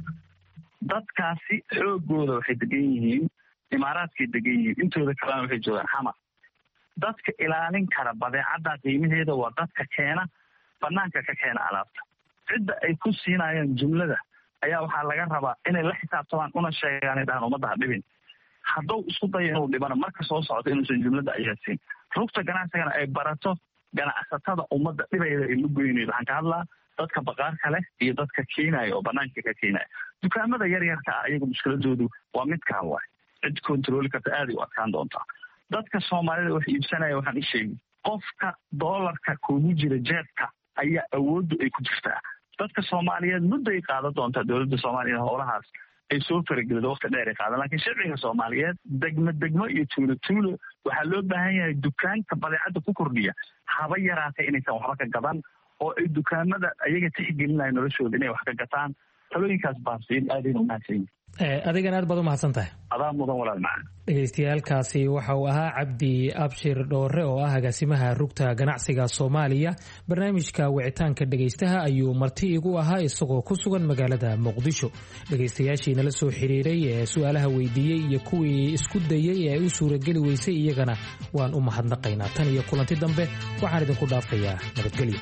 dadkaasi xoogooda waxay degan yihiin imaaraadkay degan yihiin intooda kalena waxay joogaan xamar dadka ilaalin kara badeecadda qiimaheeda waa dadka keena banaanka ka keena alaabta cidda ay ku siinayaan jumlada ayaa waxaa laga rabaa inay la xisaabtamaan una sheegaan dhahan ummadda ha dhibin hadduu isku dayo inuu dhibana marka soo socdo inuusan jumlada ayaadsiin rugta ganacsigana ay barato ganacsatada ummadda dhibayda ay la goynaydo waxaan ka hadlaa dadka baqaarka leh iyo dadka keenaya oo banaanka ka keenaya dukaamada yar yarka ah iyagu mushkiladoodu waa midkaan waay cid controli karta aaday u adkaan doontaa dadka soomaalida wax iibsanaya waxaan i sheegi qofka doolarka kugu jira jeebka ayaa awooddu ay ku jirtaa dadka soomaaliyeed muddo ay qaadan doontaa dowladda soomaaliya howlahaas ay soo faragelido waqti dheer ay qaadan lakiin shacbiga soomaaliyeed degmo degmo iyo tuulo tuulo waxaa loo baahan yahay dukaanka badeecadda ku kordhiya haba yaraatay inaysan waxba ka gadan oo ay dukaamada ayaga tixgelinaya noloshooda inay wax ka gataan talooyinkaas baan siin aadayna umahadsan adigan aad baad u mahadsan tahay adaa mudan walaal macaan dhegeystayaalkaasi waxa uu ahaa cabdi abshir dhoore oo ah agaasimaha rugta ganacsiga soomaaliya barnaamijka wicitaanka dhegaystaha ayuu marti igu ahaa isagoo ku sugan magaalada muqdisho dhegaystayaashii nala soo xiriiray ee su-aalaha weydiiyey iyo kuwii isku dayey ee u suurageli weysay iyagana waan u mahadnaqaynaa tan iyo kulanti dambe waxaan idinku dhaafayaa nabadgelyo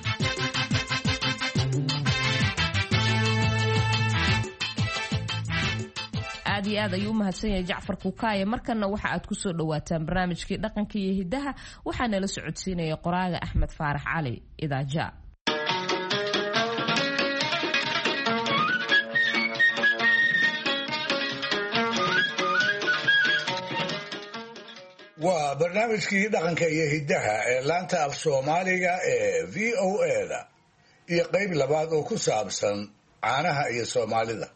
aad iyo aad ayuu u mahadsan yahay jacfar kuukaaye markanna waxa aad ku soo dhowaataan barnaamijkii dhaqanka iyo hiddaha waxaa nala socodsiinaya qoraaga axmed faarax cali idaaja waa barnaamijkii dhaqanka iyo hiddaha ee laanta af soomaaliga ee v o a-da iyo qayb labaad oo ku saabsan caanaha iyo soomaalida.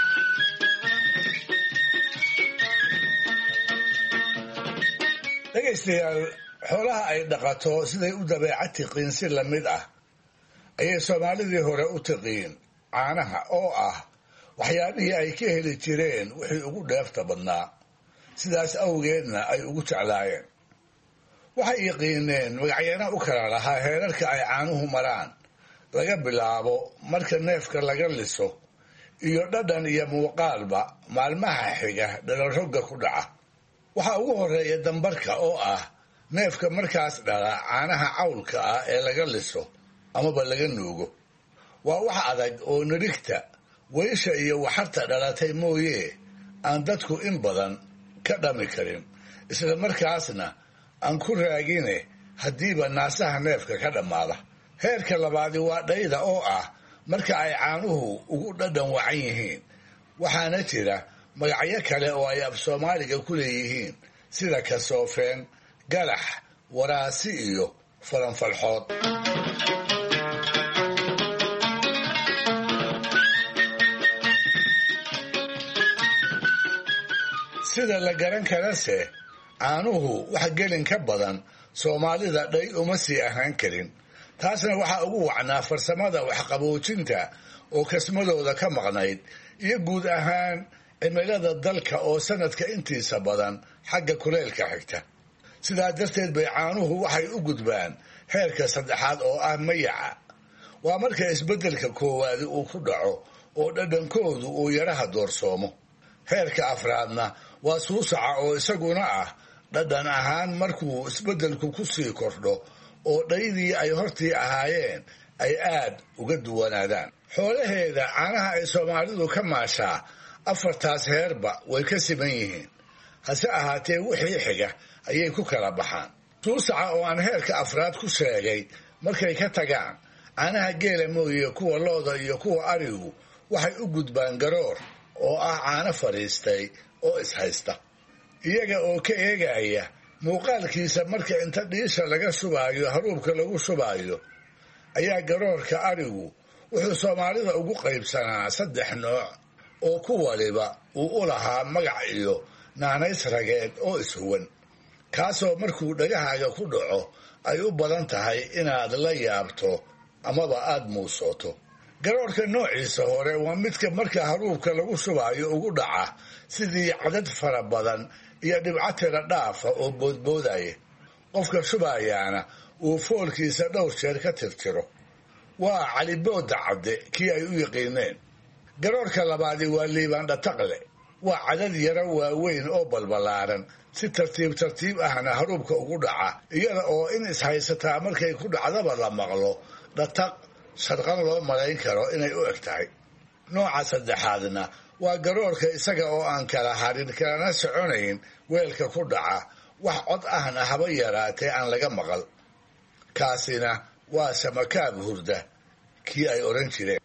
dhegaystayaal, xoolaha ay dhaqato siday u dabeecad tiqiin si la mid ah ayay soomaalidii hore u tiqiin caanaha oo ah waxyaabihii ay ka heli jireen wixii ugu dheefta badnaa, sidaas awgeedna ay ugu jeclaayeen. waxay yaqiineen magacyana u kala lahaa heerarka ay caanuhu maraan, laga bilaabo marka neefka laga liso iyo dhadhan iyo muuqaalba maalmaha xiga dhalarogga ku dhaca. waxaa ugu horeeya dambarka oo ah neefka markaas dhala caanaha cawlka ah ee laga liso amaba laga nuugo. waa wax adag oo nirigta, weysha iyo waxarta dhalatay mooye aan dadku in badan ka dhami karin, isla markaasna aan ku raagine haddiiba naasaha neefka ka dhammaada. heerka labaadi waa dhayda oo ah marka ay caanuhu ugu dhadhan wacan yihiin. waxaana jira magacyo kale oo ay af soomaaliga ku leeyihiin sida kasoofeen, galax, waraasi iyo faranfalxood. sida la garan karase caanuhu wax gelin ka badan soomaalida dhay uma sii ahaan karin. taasna waxaa ugu wacnaa farsamada waxqaboojinta oo kasmadooda ka maqnayd iyo guud ahaan cimilada dalka oo sanadka intiisa badan xagga kuleylka xigta. sidaa darteed bay caanuhu waxay u gudbaan heerka saddexaad oo ah mayaca. waa marka isbeddelka koowaadi uu ku dhaco oo dhadhankoodu uu yaraha doorsoomo. heerka afraadna waa suusaca oo isaguna ah dhadhan ahaan markuu isbeddelku ku sii kordho oo dhaydii ay hortii ahaayeen ay aad uga duwanaadaan. xoolaheeda caanaha ay soomaalidu ka maashaa afartaas heerba way ka siman yihiin, hase ahaatee wixii xiga ayay ku kala baxaan. suusaca oo aan heerka afraad ku sheegay markay ka tagaan, caanaha geela mooye kuwa looda iyo kuwa arigu waxay u gudbaan garoor oo ah caano fadhiistay oo ishaysta. iyaga oo ka eegaya muuqaalkiisa marka inta dhiisha laga shubaayo haruubka lagu shubaayo ayaa garoorka arigu wuxuu soomaalida ugu qaybsanaa saddex nooc oo ku waliba uu u lahaa magac iyo naanays rageed oo ishuwan, kaasoo markuu dhagahaaga ku dhaco ay u badan tahay inaad la yaabto amaba aad muusooto. garoorka noociisa hore waa midka marka haruubka lagu shubaayo ugu dhaca sidii cadad fara badan iyo dhibco tira dhaafa oo boodboodaya. qofka shubayaana uu foolkiisa dhowr jeer ka tirtiro. waa calibooda cadde kii ay u yaqiineen. garoorka labaadi waa liibaandhataqle. waa cadad yaro waaweyn oo balbalaaran, si tartiib tartiib ahna haruubka ugu dhaca, iyada oo in ishaysataa markay ku dhacdaba la maqlo dhataq sharqan loo malayn karo inay u eg tahay. nooca saddexaadna waa garoorka isaga oo aan kala harin kalana soconayn weelka ku dhaca, wax cod ahna haba yaraatee aan laga maqal. kaasina waa samakaab hurda kii ay odhan jireen.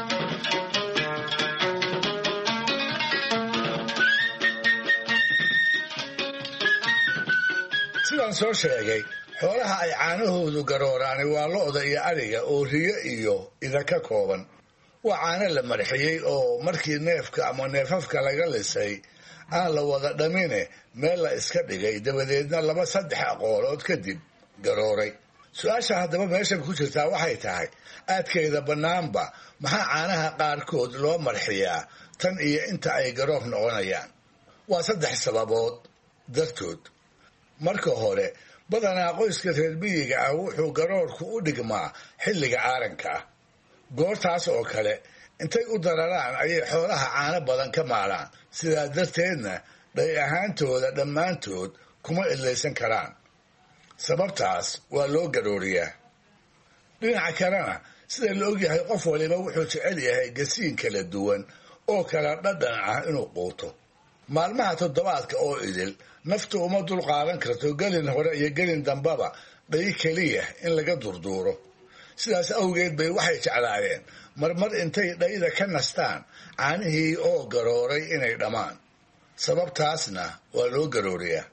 sidaan soo sheegay, xoolaha ay caanahoodu garooraani waa lo-da iyo ariga oo riyo iyo ida ka kooban. waa caano la marxiyey oo markii neefka ama neefafka laga lisay aan la wada dhamine meel la iska dhigay, dabadeedna laba saddex aqoolood kadib garooray. su-aasha haddaba meeshan ku jirtaa waxay tahay, aadkeeda bannaanba maxaa caanaha qaarkood loo marxiyaa tan iyo inta ay garoor noqonayaan? waa saddex sababood dartood. marka hore, badanaa qoyska reer miyiga ah wuxuu garoorku u dhigmaa xilliga aaranka ah. goortaas oo kale intay u dararaan ayay xoolaha caano badan ka maalaan, sidaa darteedna dhay ahaantooda dhammaantood kuma idlaysan karaan. sababtaas waa loo garooriyaa. dhinaca kalena, sida la ogyahay, qof waliba wuxuu jecel yahay gasiin kala duwan oo kala dhadhan ah inuu quuto. maalmaha toddobaadka oo idil naftu uma dul qaadan karto gelin hore iyo gelin dambaba dhay keliya in laga durduuro. sidaas awgeed bay waxay jeclaayeen marmar intay dhayda ka nastaan caanihii oo garooray inay dhammaan. sababtaasna waa loo garooriyaa.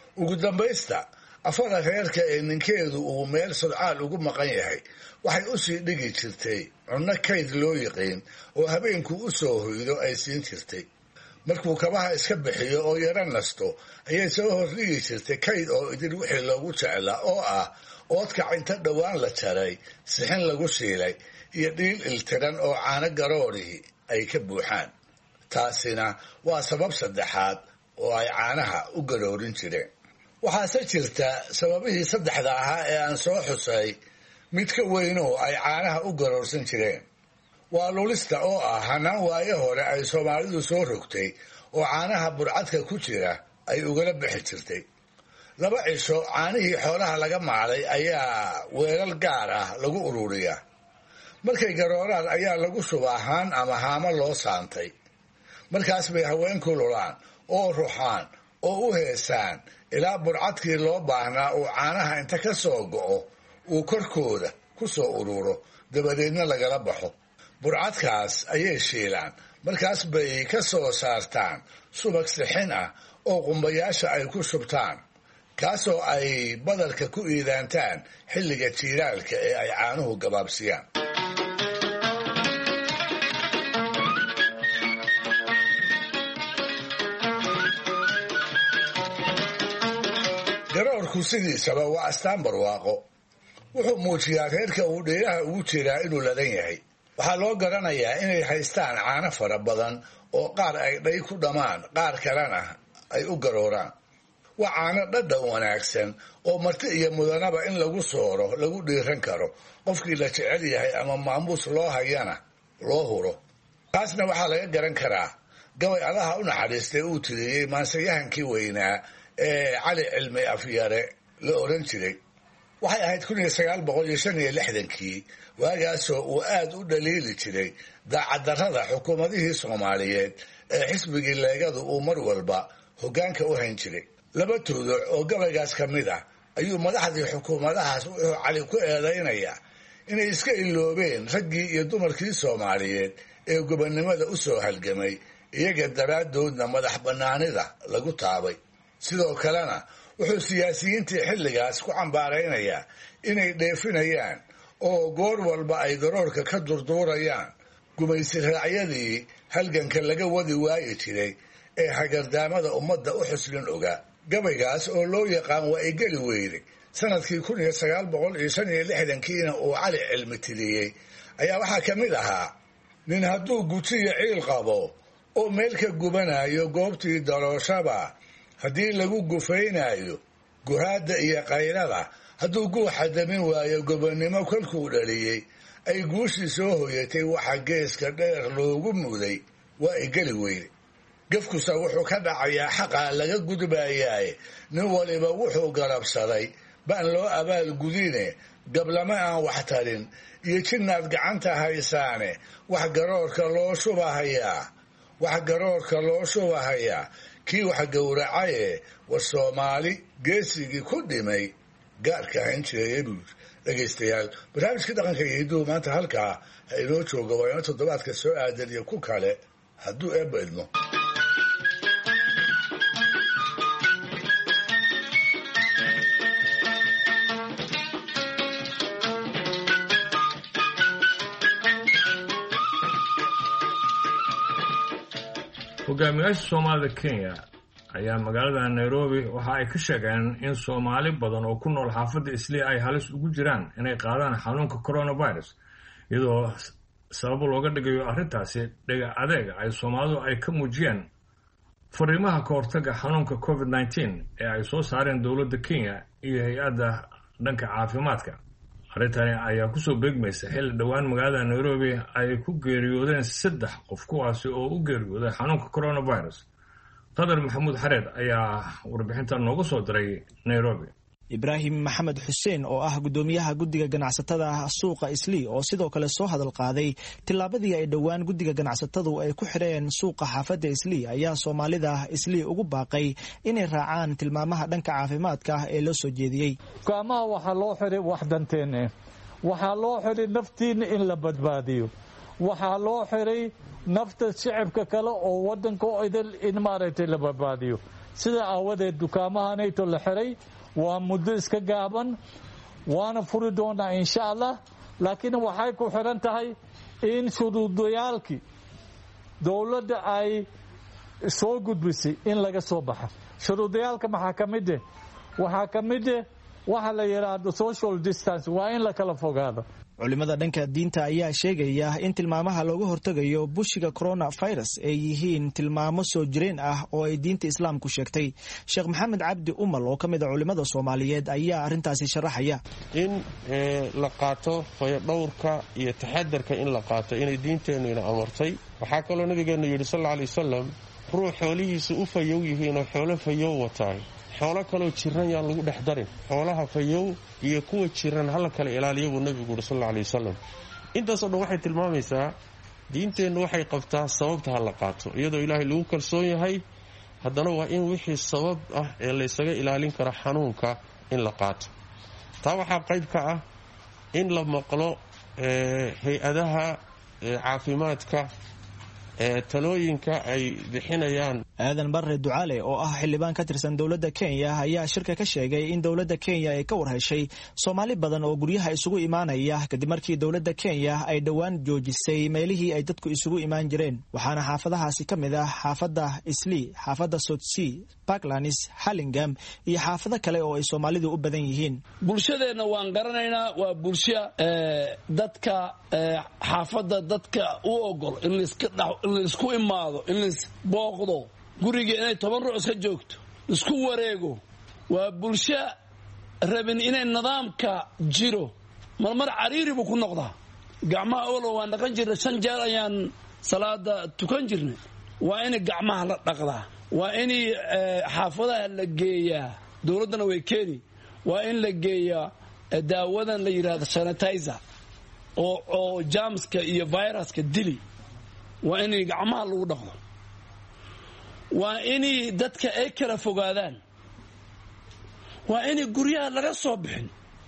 ugu dambaysta afada reerka ee ninkeedu uu meel sodcaal ugu maqan yahay waxay u sii dhigi jirtay cunno kayd loo yiqiin oo habeenku u soo hoydo ay siin jirtay markuu kabaha iska bixiyo oo yaro nasto ayay soo hordhigi jirtay kayd oo idin wixii loogu jeclaa oo ah oodkac inta dhowaan la jaray sixin lagu shiilay iyo dhiil iltiran oo caano garoorihii ay ka buuxaan taasina waa sabab saddexaad oo ay caanaha u garoorin jireen waxaase jirta sababihii saddexda ahaa ee aan soo xusay mid ka weynoo ay caanaha u garoorsan jireen waa lulista oo ah hanaan waayo hore ay soomaalidu soo rogtay oo caanaha burcadka ku jira ay ugala bixi jirtay laba cisho caanihii xoolaha laga maalay ayaa weelal gaar ah lagu ururiyaa markay garooraan ayaa lagu shubaa haan ama haamo loo saantay markaas bay haweenku lulaan oo ruxaan oo u heesaan ilaa burcadkii loo baahnaa uu caanaha inta ka soo go'o uu korkooda ku soo ururo dabadeedna lagala baxo burcadkaas ayay shiilaan markaas bay ka soo saartaan subag sixin ah oo qumbayaasha ay ku shubtaan kaasoo ay badarka ku iidaantaan xilliga jiilaalka ee ay caanuhu gabaabsiyaan garoorku sidiisaba waa astaan barwaaqo wuxuu muujiyaa reerka uu dheeraha ugu jiraa inuu ladan yahay waxaa loo garanayaa inay haystaan caano fara badan oo qaar ay dhay ku dhammaan qaar kalena ay u garooraan waa caano dhadhan wanaagsan oo marti iyo mudanaba in lagu sooro lagu dhiiran karo qofkii la jecel yahay ama maamuus loo hayana loo huro taasna waxaa laga garan karaa gabay allaha u naxariistay uu tiriyey maansayahankii weynaa ee cali cilmi afyare la odhan jiray waxay ahayd kun iyo sagaal boqol iyo shan iyo lixdankii waagaasoo uu aad u dhaliili jiray daacaddarrada xukuumadihii soomaaliyeed ee xisbigii leegadu uu mar walba hoggaanka u hayn jiray laba tuuduc oo gabaygaas ka mid ah ayuu madaxdii xukuumadahaas wuxuu cali ku eedaynayaa inay iska iloobeen raggii iyo dumarkii soomaaliyeed ee gobonnimada u soo halgamay iyaga daraaddoodna madax bannaanida lagu taabay sidoo kalena wuxuu siyaasiyiintii xilligaas ku cambaaraynayaa inay dheefinayaan oo goor walba ay garoorka ka durduurayaan gumaysi raacyadii halganka laga wadi waayi jiray ee hagardaamada ummadda u xuslin ogaa gabaygaas oo loo yaqaan waa ay geli weyday sanadkii kun iyo sagaal boqol iyo shan iyo lixdankiina uu cali cilmi tiriyey ayaa waxaa ka mid ahaa nin hadduu gujiyo ciil qabo oo meel ka gubanayo goobtii darooshaba haddii lagu gufaynaayo guhaadda iyo qaylada hadduu guuxa damin waayo gobonnimo kolkuu dhaliyey ay guushii soo hoyatay waxa geeska dheer loogu muday waa ay geli weyday gefkusa wuxuu ka dhacayaa xaqaa laga gudbayaaye nin waliba wuxuu garabsaday baan loo abaal gudine gablama aan wax tarin iyo jinnaad gacanta haysaane wax garoorka loo shubahayaa wax garoorka loo shubahayaa kii wax gowracaye war soomaali geesigii ku dhimay gaarka hayn jireeye buu yiri dhegaystayaal barnaamijkii dhaqanka iyo hidduhu maanta halkaa ha inoo jooga waa ino toddobaadka soo aadan iyo ku kale hadduu eebba idmo hogaamiyaasha soomaalida kenya ayaa magaalada nairobi waxa ay ka sheegeen in soomaali badan oo ku nool xaafadda islii ay halis ugu jiraan inay qaadaan xanuunka coronavirus iyadoo sabab looga dhigayo arrintaasi dhega adeega ay soomaalidu ay ka muujiyeen fariimaha ka hortaga xanuunka covid nineteen ee ay soo saareen dowladda kenya iyo hay-adda dhanka caafimaadka arrintani ayaa kusoo beegmaysa xilli dhowaan magaalada nairobi ay ku geeriyoodeen saddex qof kuwaasi oo u geeriyooday xanuunka coronavirus qadar maxamuud xareed ayaa warbixinta noogu soo diray nairobi ibraahim maxamed xuseen oo ah guddoomiyaha guddiga ganacsatada suuqa islii oo sidoo kale soo hadal qaaday tillaabadii ay dhowaan guddiga ganacsatadu ay ku xidheen suuqa xaafadda islii ayaa soomaalida islii ugu baaqay inay raacaan tilmaamaha dhanka caafimaadka ee loo soo jeediyey go'aamaha waxaa loo xidhay wax danteenne waxaa loo xidhay naftiinna in la badbaadiyo waxaa loo xidhay nafta shicibka kale oo waddanka idil in maaragtay la badbaadiyo sida aawadeed dukaamahanayto la xiray waa muddo iska gaaban waana furi doonaa insha allah laakiin waxay ku xiran tahay in shuruudayaalkii dowladda ay soo gudbisay in laga soo baxa shuruudayaalka maxaa ka mid eh waxaa ka mid eh waxa la yidhaahdo social distance waa in la kala fogaado culimada dhanka diinta ayaa sheegaya in tilmaamaha looga hortegayo bushiga coronavirus ay yihiin tilmaamo soo jireen ah oo ay diinta islaamku sheegtay sheekh maxamed cabdi umal oo ka mid a culimada soomaaliyeed ayaa arrintaasi sharaxaya in la qaato fayadhowrka iyo taxadarka in la qaato inay diinteennu ina amartay waxaa kaloo nabigeennu yidhi sal alla alay wasalam ruux xoolihiisa u fayow yihiinoo xoolo fayow wataay xoolo kaloo jiran yaan lagu dhex darin xoolaha fayow iyo kuwa jiran hala kala ilaaliya buu nebigu yidhi sal alla alay wasalam intaasoo dhan waxay tilmaamaysaa diinteennu waxay qabtaa sababta ha la qaato iyadoo ilaahay lagu kalsoon yahay haddana waa in wixii sabab ah ee laysaga ilaalin karo xanuunka in la qaato taa waxaa qayb ka ah in la maqlo hay-adaha caafimaadka talooyinka ay bixinayaan aadan barre ducaale oo ah xildhibaan ka tirsan dowladda kenya ayaa shirka ka sheegay in dowladda kenya ay ka warheshay soomaali badan oo guryaha isugu imaanaya kadib markii dowladda kenya ay dhowaan joojisay meelihii ay dadku isugu imaan jireen waxaana xaafadahaasi ka mid ah xaafadda islii xaafadda sotsea parklands hallingam iyo xaafado kale oo ay soomaalidu u badan yihiin bulshadeenna waan garanaynaa waa bulsho dadka xaafadda dadka u ogol in laisku imaado in laisbooqdo guriga inay toban ruux iska joogto isku wareego waa bulsho rabin inay nidaamka jiro marmar cariiri buu ku noqdaa gacmaha olo waan dhaqan jirnay shan jeer ayaan salaada tukan jirnay waa in gacmaha la dhaqdaa waa in xaafadaha la geeyaa dowladdana way keeni waa in la geeyaa daawadan la yidhaahdo sanitizer oo oo jamska iyo viruska dili waa in gacmaha lagu dhaqdo waa in dadka ay kala fogaadaan waa in guryaha laga soo bixin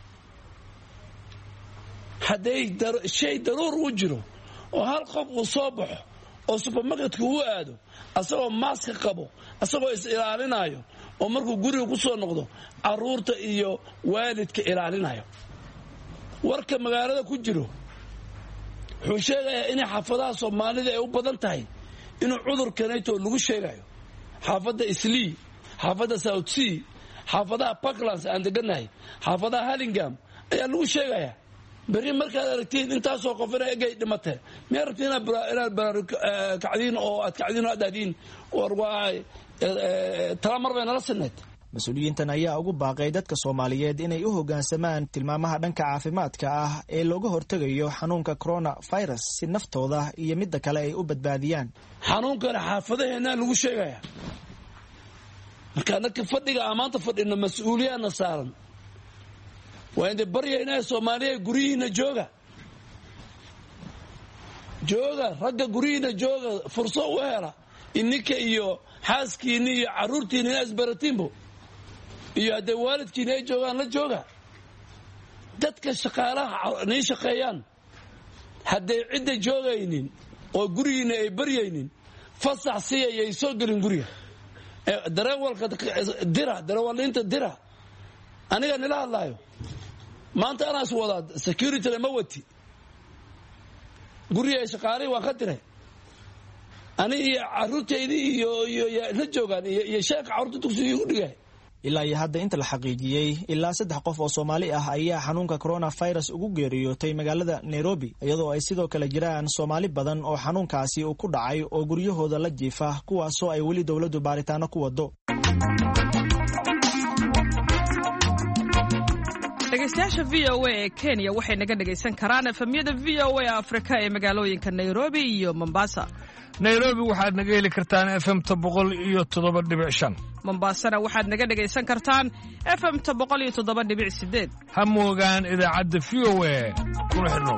hadday shay daruur u jiro oo hal qof uu soo baxo oo supermarketka uu aado asagoo maaska qabo asagoo is ilaalinayo oo markuu guriga ku soo noqdo caruurta iyo waalidka ilaalinayo warka magaalada ku jiro wuxuu sheegayaa inay xaafadaha soomaalida ay u badan tahay inuu cudurkanayto lagu sheegayo xaafadda islii xaafadda south sea xaafadaha parklands aan degannahay xaafadaha hallingam ayaa lagu sheegayaa berri markaad aragtiin intaasoo qof ina egay dhimatee miyaa rabti inaad kacdiin oo aad kacdiin oo aad ahdiin war waa tala mar bay nala sinnayd mas-uuliyiintan ayaa ugu baaqay dadka soomaaliyeed inay u hoggaansamaan tilmaamaha dhanka caafimaadka ah ee looga hortegayo xanuunka coronavirus si naftooda iyo midda kale ay u badbaadiyaan xanuunkana xaafadaheennaa lagu sheegaya markaa dadka fadhiga aan maanta fadhino mas-uuliyaadna saaran waa inda baryayna soomaaliya guryihiina jooga jooga ragga guryihiina jooga furso u hela ininka iyo xaaskiinni iyo carruurtiinna ina isbaratiinbo iyo hadday waalidkiina ay joogaan la jooga dadka shaqaalaha nii shaqeeyaan hadday cidda joogaynin oo gurigiina ay baryaynin fasax siyayay soo gelin guriga dareewalka dira dareewaliinta dira aniga nila hadlaayo maanta anaas wadaa securityna ma wati guriga ay shaqaalihii waan ka diray ani iyo carruurtaydii iyo iyo la joogaan iyo sheeka carruurta dugsiga igu dhigay ilaa iyo hadda inta la xaqiijiyey ilaa saddex qof oo soomaali ah ayaa xanuunka coronavirus ugu geeriyootay magaalada nairobi iyadoo ay sidoo kale jiraan soomaali badan oo xanuunkaasi uu ku dhacay oo guryahooda la jiifa kuwaasoo ay weli dowladdu baaritaano ku wado dhegeystayaasha v o a ee kenya waxay naga dhegaysan karaan efemyada v o a afrika ee magaalooyinka nairobi iyo mombasa nairobi waxaad naga heli kartaan efemta boqol iyo toddoba dhibic shan mombasana waxaad naga dhegaysan kartaan efemta boqol iyo toddoba dhibic sideed ha moogaan idaacadda v o a kuna xidhnow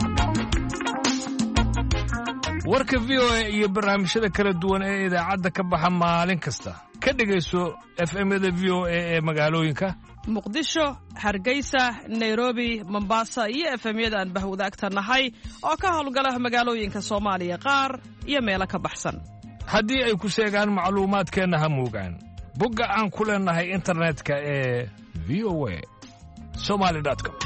warka v o a iyo barnaamijyada kala duwan ee idaacadda ka baxa maalin kasta ka dhegayso efemyada v o a ee magaalooyinka muqdisho hargeysa nairobi mombasa iyo efemyada aan bahwadaagta nahay oo ka howlgala magaalooyinka soomaaliya qaar iyo meelo ka baxsan haddii ay ku sheegaan macluumaadkeenna ha moogaan bogga aan ku leenahay internetka ee v o a somali com.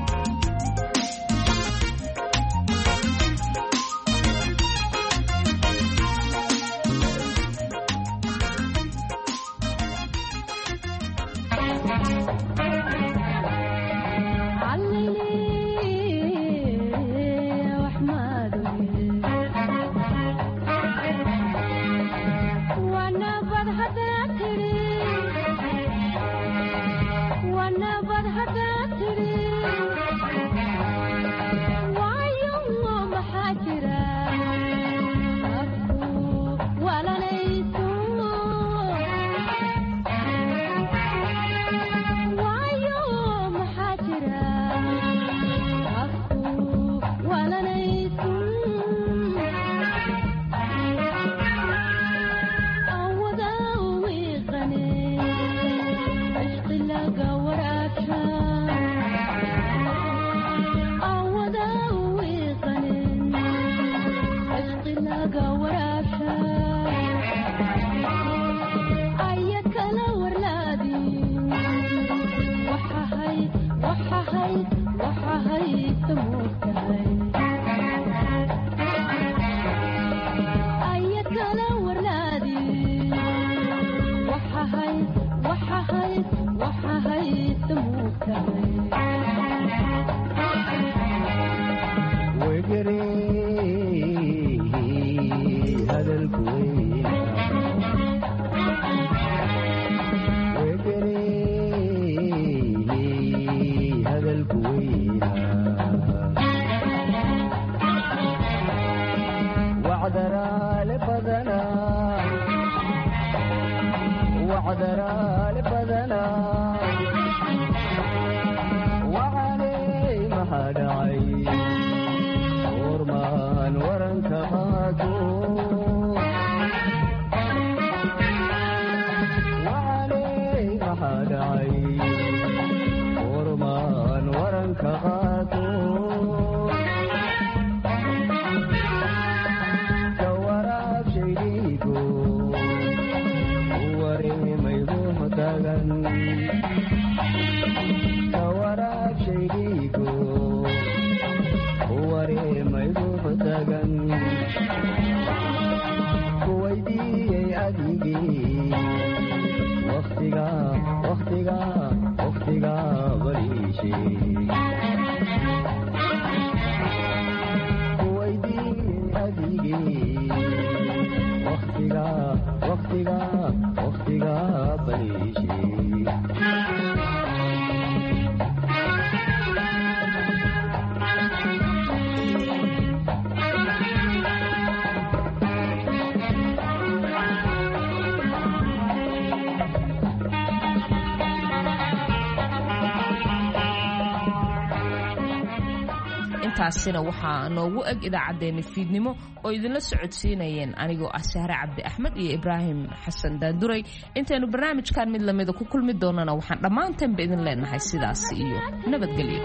taasina waxaa noogu eg idaacadeena fiidnimo oo idinla socodsiinayeen anigoo ah Sahre Cabdi Axmed iyo Ibraahim Xasan Daanduray. intaynu barnaamijkan mid lamida ku kulmi doonana waxaan dhammaanteen idin leenahay sidaas iyo nabadgelyo.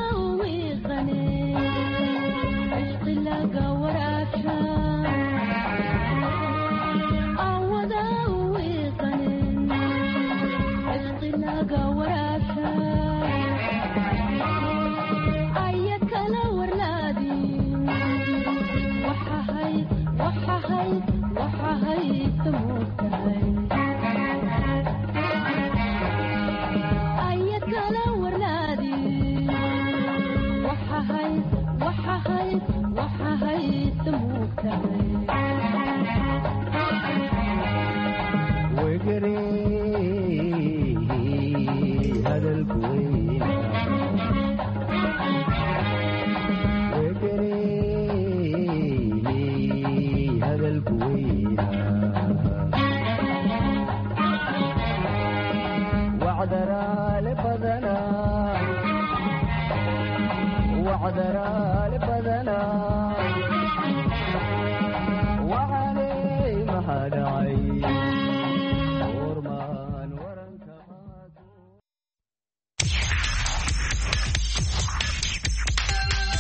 Go where I try. federaal badanaa